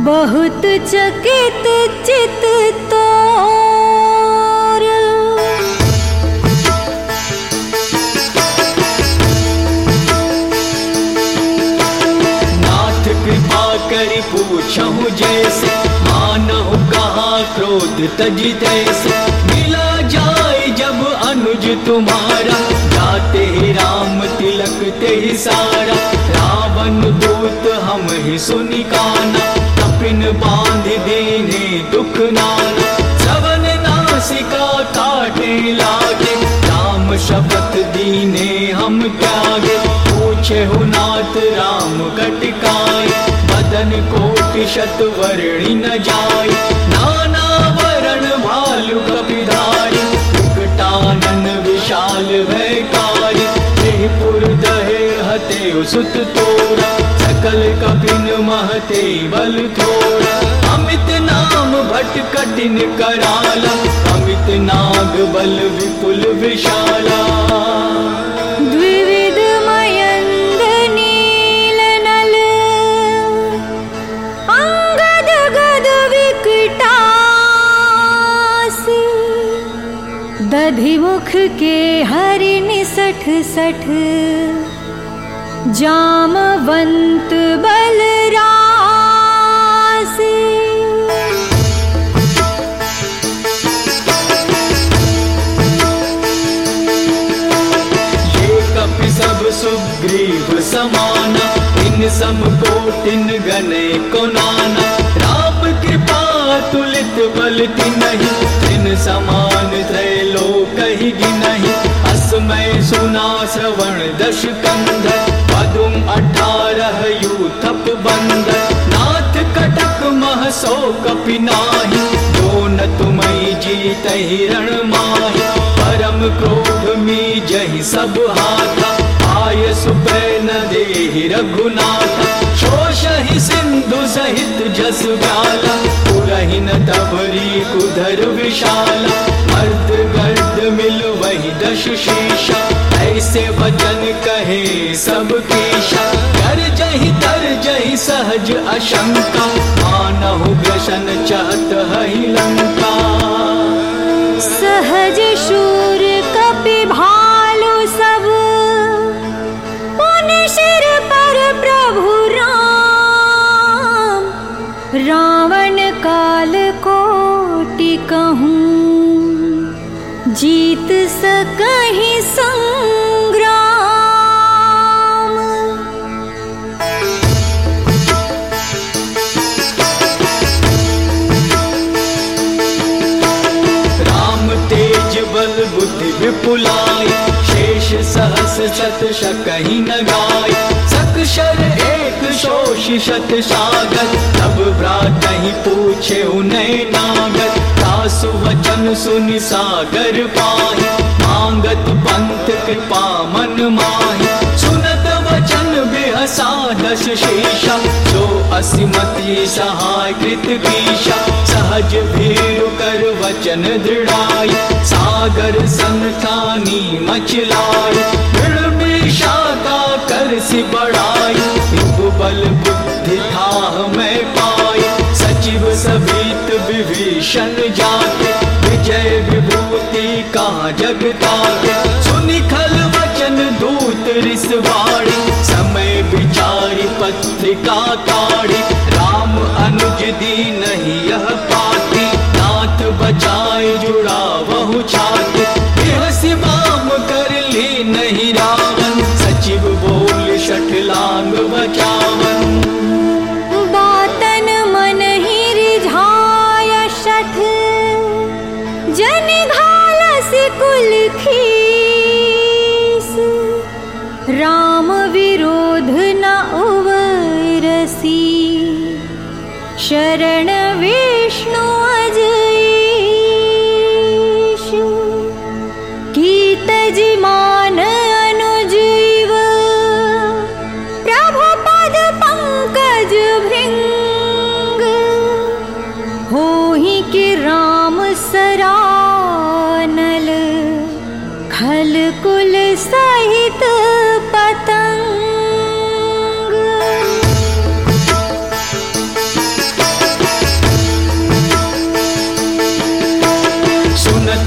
S1: बहुत चकित चित तोर।
S2: नाथ कृपा करि पूछहु जैसे, मानहु कहाँ क्रोध तज तैसे। मिला जाय जब अनुज तुम्हारा, जाते ही राम तिलक ते ही सारा। रावण दूत हम ही सुनि काना, कपिन बांध दीने दुख नाना। श्रवण नासिका काटे लागे, राम शपथ दीने हम त्यागे। पूछे हो नाथ राम कटिकाय, बदन कोटि शत वर्णि न जाय। नाना वरण भालु कपिधारी, विकटानन विशाल भयकारी। त्रिपुर दहे हते सुत तोरा, सकल कपिन महते बल थोरा। अमित नाम भट कठिन कराला, अमित नाग बल विपुल विशाला।
S1: द्विविध मयंद नील नल, अंगद गद विकटासी। दधिमुख के हरि निसठ सठ, जामवंत बलरासी।
S2: ये कपि सब सुग्रीव समाना, इन सम कोटिन गने को नाना। राम कृपा तुलित बल तिन्हि, तिन समान त्रैलोक ही गिनहि। असमय सुना श्रवण दश कंधर, पदुम 18 यूथप बंदर। नाथ कटक मह सो कपि नाही, जो न तुमहि जीतहि रण माहि। परम क्रोध मीजहि सब हाथा, आय सुपै न देहि रघुनाथा। शोषहि सिंधु सहित जस व्याला, पुरहि न तबरी कुधर विशाला। मर्द गर्द मिल वही दश शीशा, ऐसे वचन कहे सब कीशा। कर जहि तर जहि सहज अशंका, मानहु ग्रसन चाहत हहि लंका।
S1: सहज शूर कपि भालु सब, पुनि सिर पर प्रभु राम। रावण काल कोटि कहूँ, जीत सकहि संग्राम।
S2: राम तेज बल बुद्धि विपुलाई, शेष सहस शत शकहि न गाय। सकशर एक शोषि शत सागर, तब भ्रातहि पूछे उनय नागर। तासु वचन सुनि सागर पाहि, मांगत पंथ कृपा मन माहि। सुनत वचन बेहसा दश शेषा, जो असिमति सहाय कृत कीशा। सहज भीरु कर वचन दृढ़ाई, सागर संठानी मचलाई। शाखा कर सि बढ़ाई, बल बुद्धि थाह मैं पाई। सचिव सभीत विभीषण जाके, विजय विभूति कहाँ जगताके। सुनि खल वचन दूत रिसवाड़ी, समय विचारी पत्रिका काढ़ी। राम अनुज दीनहि यह पाती, नाथ बचाए जुड़ा बहु छाती। बिहसि बाम कर ली नहीं रावण, सचिव बोल शठलांग बचावन।
S1: बातन मन ही रिझाय शठ, जन घालस कुल खीस। राम विरोध न उवरसी, शरण विष्णु अजईश। कीतज मान अनुजीव, प्रभु पद पंकज भृंग। होहि कि राम सरानल, खल कुल सहित पतंग।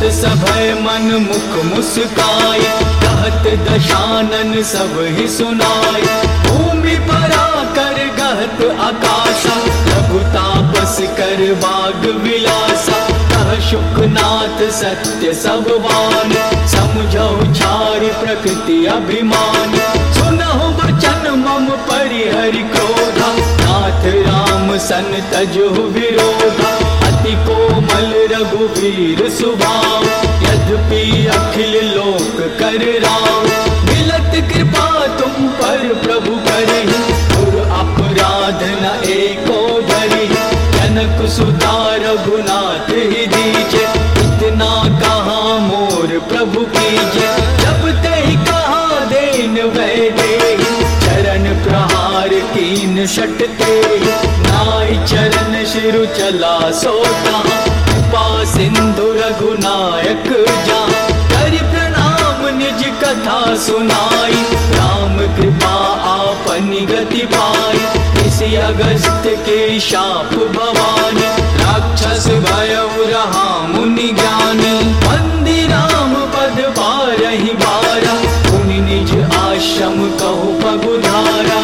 S2: सभय मन मुख मुस्काए, कहत दशानन सब ही सुनाए। भूमि पर आकर गहत आकाशा, लघु तापस कर बाग विलासा। कह शुकनाथ सत्य सब वान, समझो छारि प्रकृति अभिमान। सुनहु वचन मम परिहरि क्रोधा, नाथ राम सन तजो विरोधा। अति कोमल रघुवीर स्वभाव, यद्यपि अखिल लोक कर राव। मिलत कृपा तुम पर प्रभु करहि, गुर अपराध न एको धरिहि। जनक सुता रघुनाथ ही दीजे, इतना कहा मोर प्रभु कीजे। जब ते कहा देन वै देहि, चरण प्रहार कीन शट तेहि। नाई चरण शिरु चला सोता, कृपा सिंधु रघुनायक जहाँ। करि प्रणाम निज कथा सुनाई, राम कृपा आपनि गति पाई। इसी अगस्त्य के शाप भवानी, राक्षस भयउ रहा मुनि ज्ञानी। वंदी राम पद बारहि बारा, मुनि निज आश्रम कहु पगुधारा।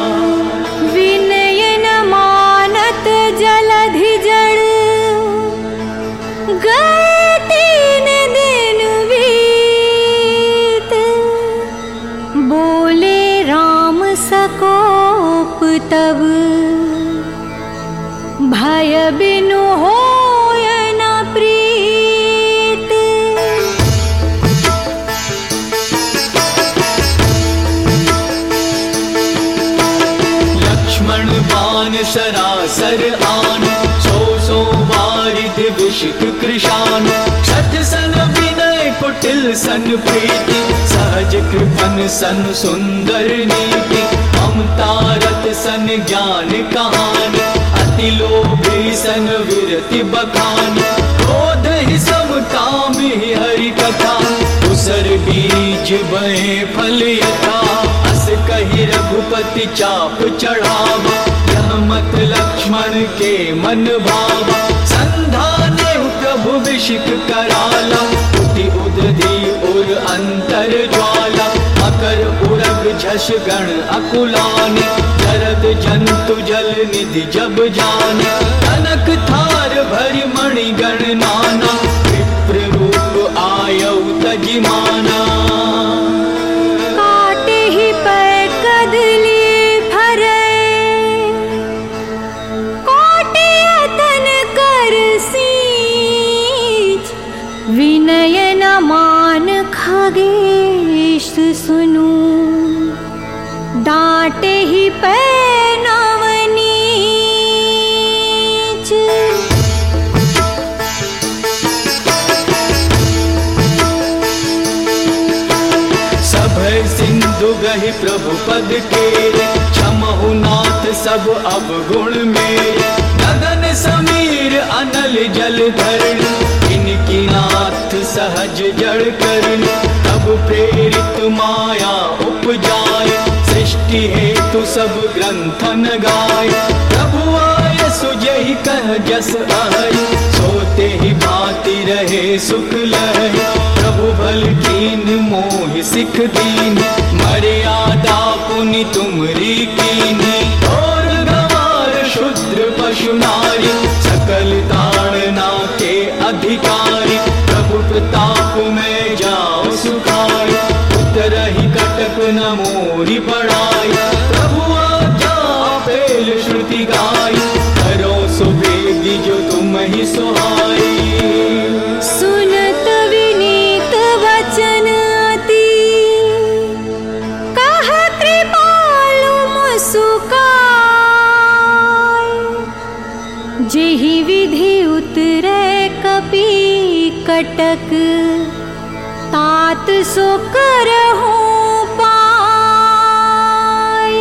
S1: विनय न मानत जलधि जड़, गए 3 दिन बीत। बोले राम सकोप तब, भय बिनु होय न प्रीत।
S2: लक्ष्मण बाण सरासर आन, सो वारिध विशिख कृशान। शठ सन विनय कुटिल सन प्रीति, सहज कृपन सन सुंदर नीति। ममता रत सन ज्ञान कहानी, अति लोभी सन विरति बखानी। क्रोध ही सम काम ही हरि कथा, उसर बीज बहे फल यथा। अस कहि रघुपति चाप चढ़ावा, यह मत लक्ष्मण के मन भावा। संधाने प्रभु विशिख कराला, उठि उदधि उर अंतर ज्वाला। मकर उरग झष गण अकुलाने, जरद जंतु जल निधि जब जाने। कनक थार भरि मणि गण नाना, विप्र रूप आयउ तजिमाना।
S1: काटे ही पैर कदली फरे, कोटि यतन कर सींच। विनय न मान खगेश सुनु, डांटे ही पैर नवनीच।
S2: सभय सिंधु गहि प्रभु पद केरे, क्षमहु नाथ सब अवगुण मेरे। गगन समीर अनल जल धरण, इनकी नाथ सहज जड़ करन। तब प्रेरित माया उपजाय, सृष्टि हेतु सब ग्रंथन गाय। प्रभु आय सुजहि कह जस अहै, सोते ही भांति रहे सुख लहै। प्रभु भल कीन मोहि सिख दीन, मर्यादा पुनि तुमरी कीनी। और गवार शूद्र पशु नारी, सकल ताड़ना के अधिकारी। प्रभु प्रताप में जाओ सुखाय, उतरहि कटक न मोरी पड़ाई। प्रभु आज्ञा पेल श्रुति गाय, करो सुबेगी जो तुम ही सुहाई।
S1: सुनत विनीत वचन अति, कह कृपालु मुस्काय। जेहि विधि उतरे कपि कटक, तात सो करहु पाय।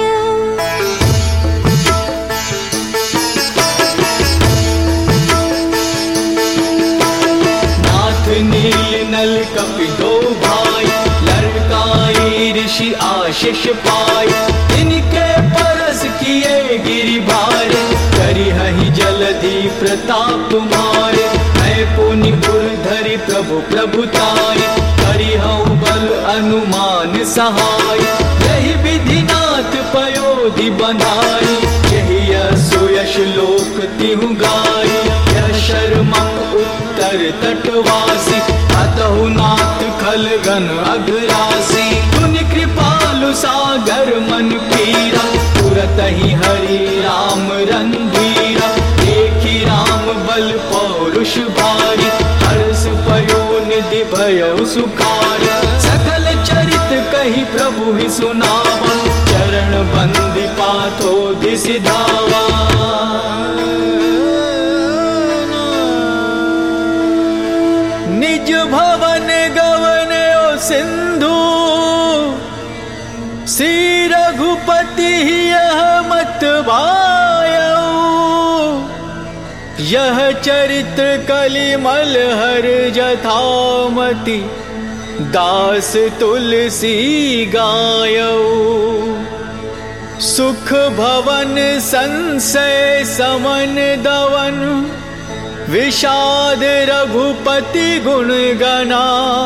S2: नाथ नील नल कपि दो भाई, लड़काई ऋषि आशीष पाय। इनके परस किए गिरि भार, करिहहि जलधि प्रताप तुम्हारे। मैं पुनि उर धरि प्रभु प्रभुताय, करिहउ बल अनुमान सहाय। यही विधिनाथ पयोधि बंधाई, यही यशो यश लोक तिहु गाय। यह शर्मक उत्तर तटवासी, अतहु नाथ खलगन अघरासी। पुनि कृपालु सागर मन पीरा, तुरत ही हरि राम रंधीरा। देखी राम बल पौरुष भारी, हर्ष पयो निधि भयउ सुखार। सकल चरित कही प्रभु ही सुनावा, चरण बंदी पाथो दिसि धावा। निज भवन गवनयो सिंधु, श्री रघुपति यह मत भायऊ। यह चरित्र कलिमल हर जथामति, दास तुलसी गायऊ। सुख भवन संशय समन दवन, विषाद रघुपति गुण गना।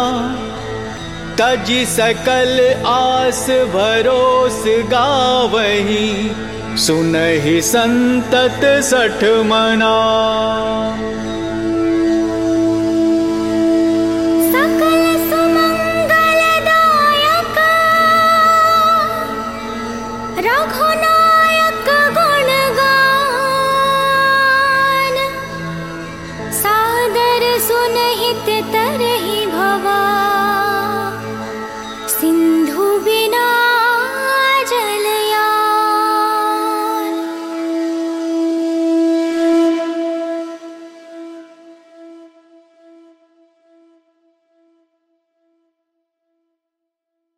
S2: तजि सकल आस भरोस गावही, सुनहि संतत सठ मना।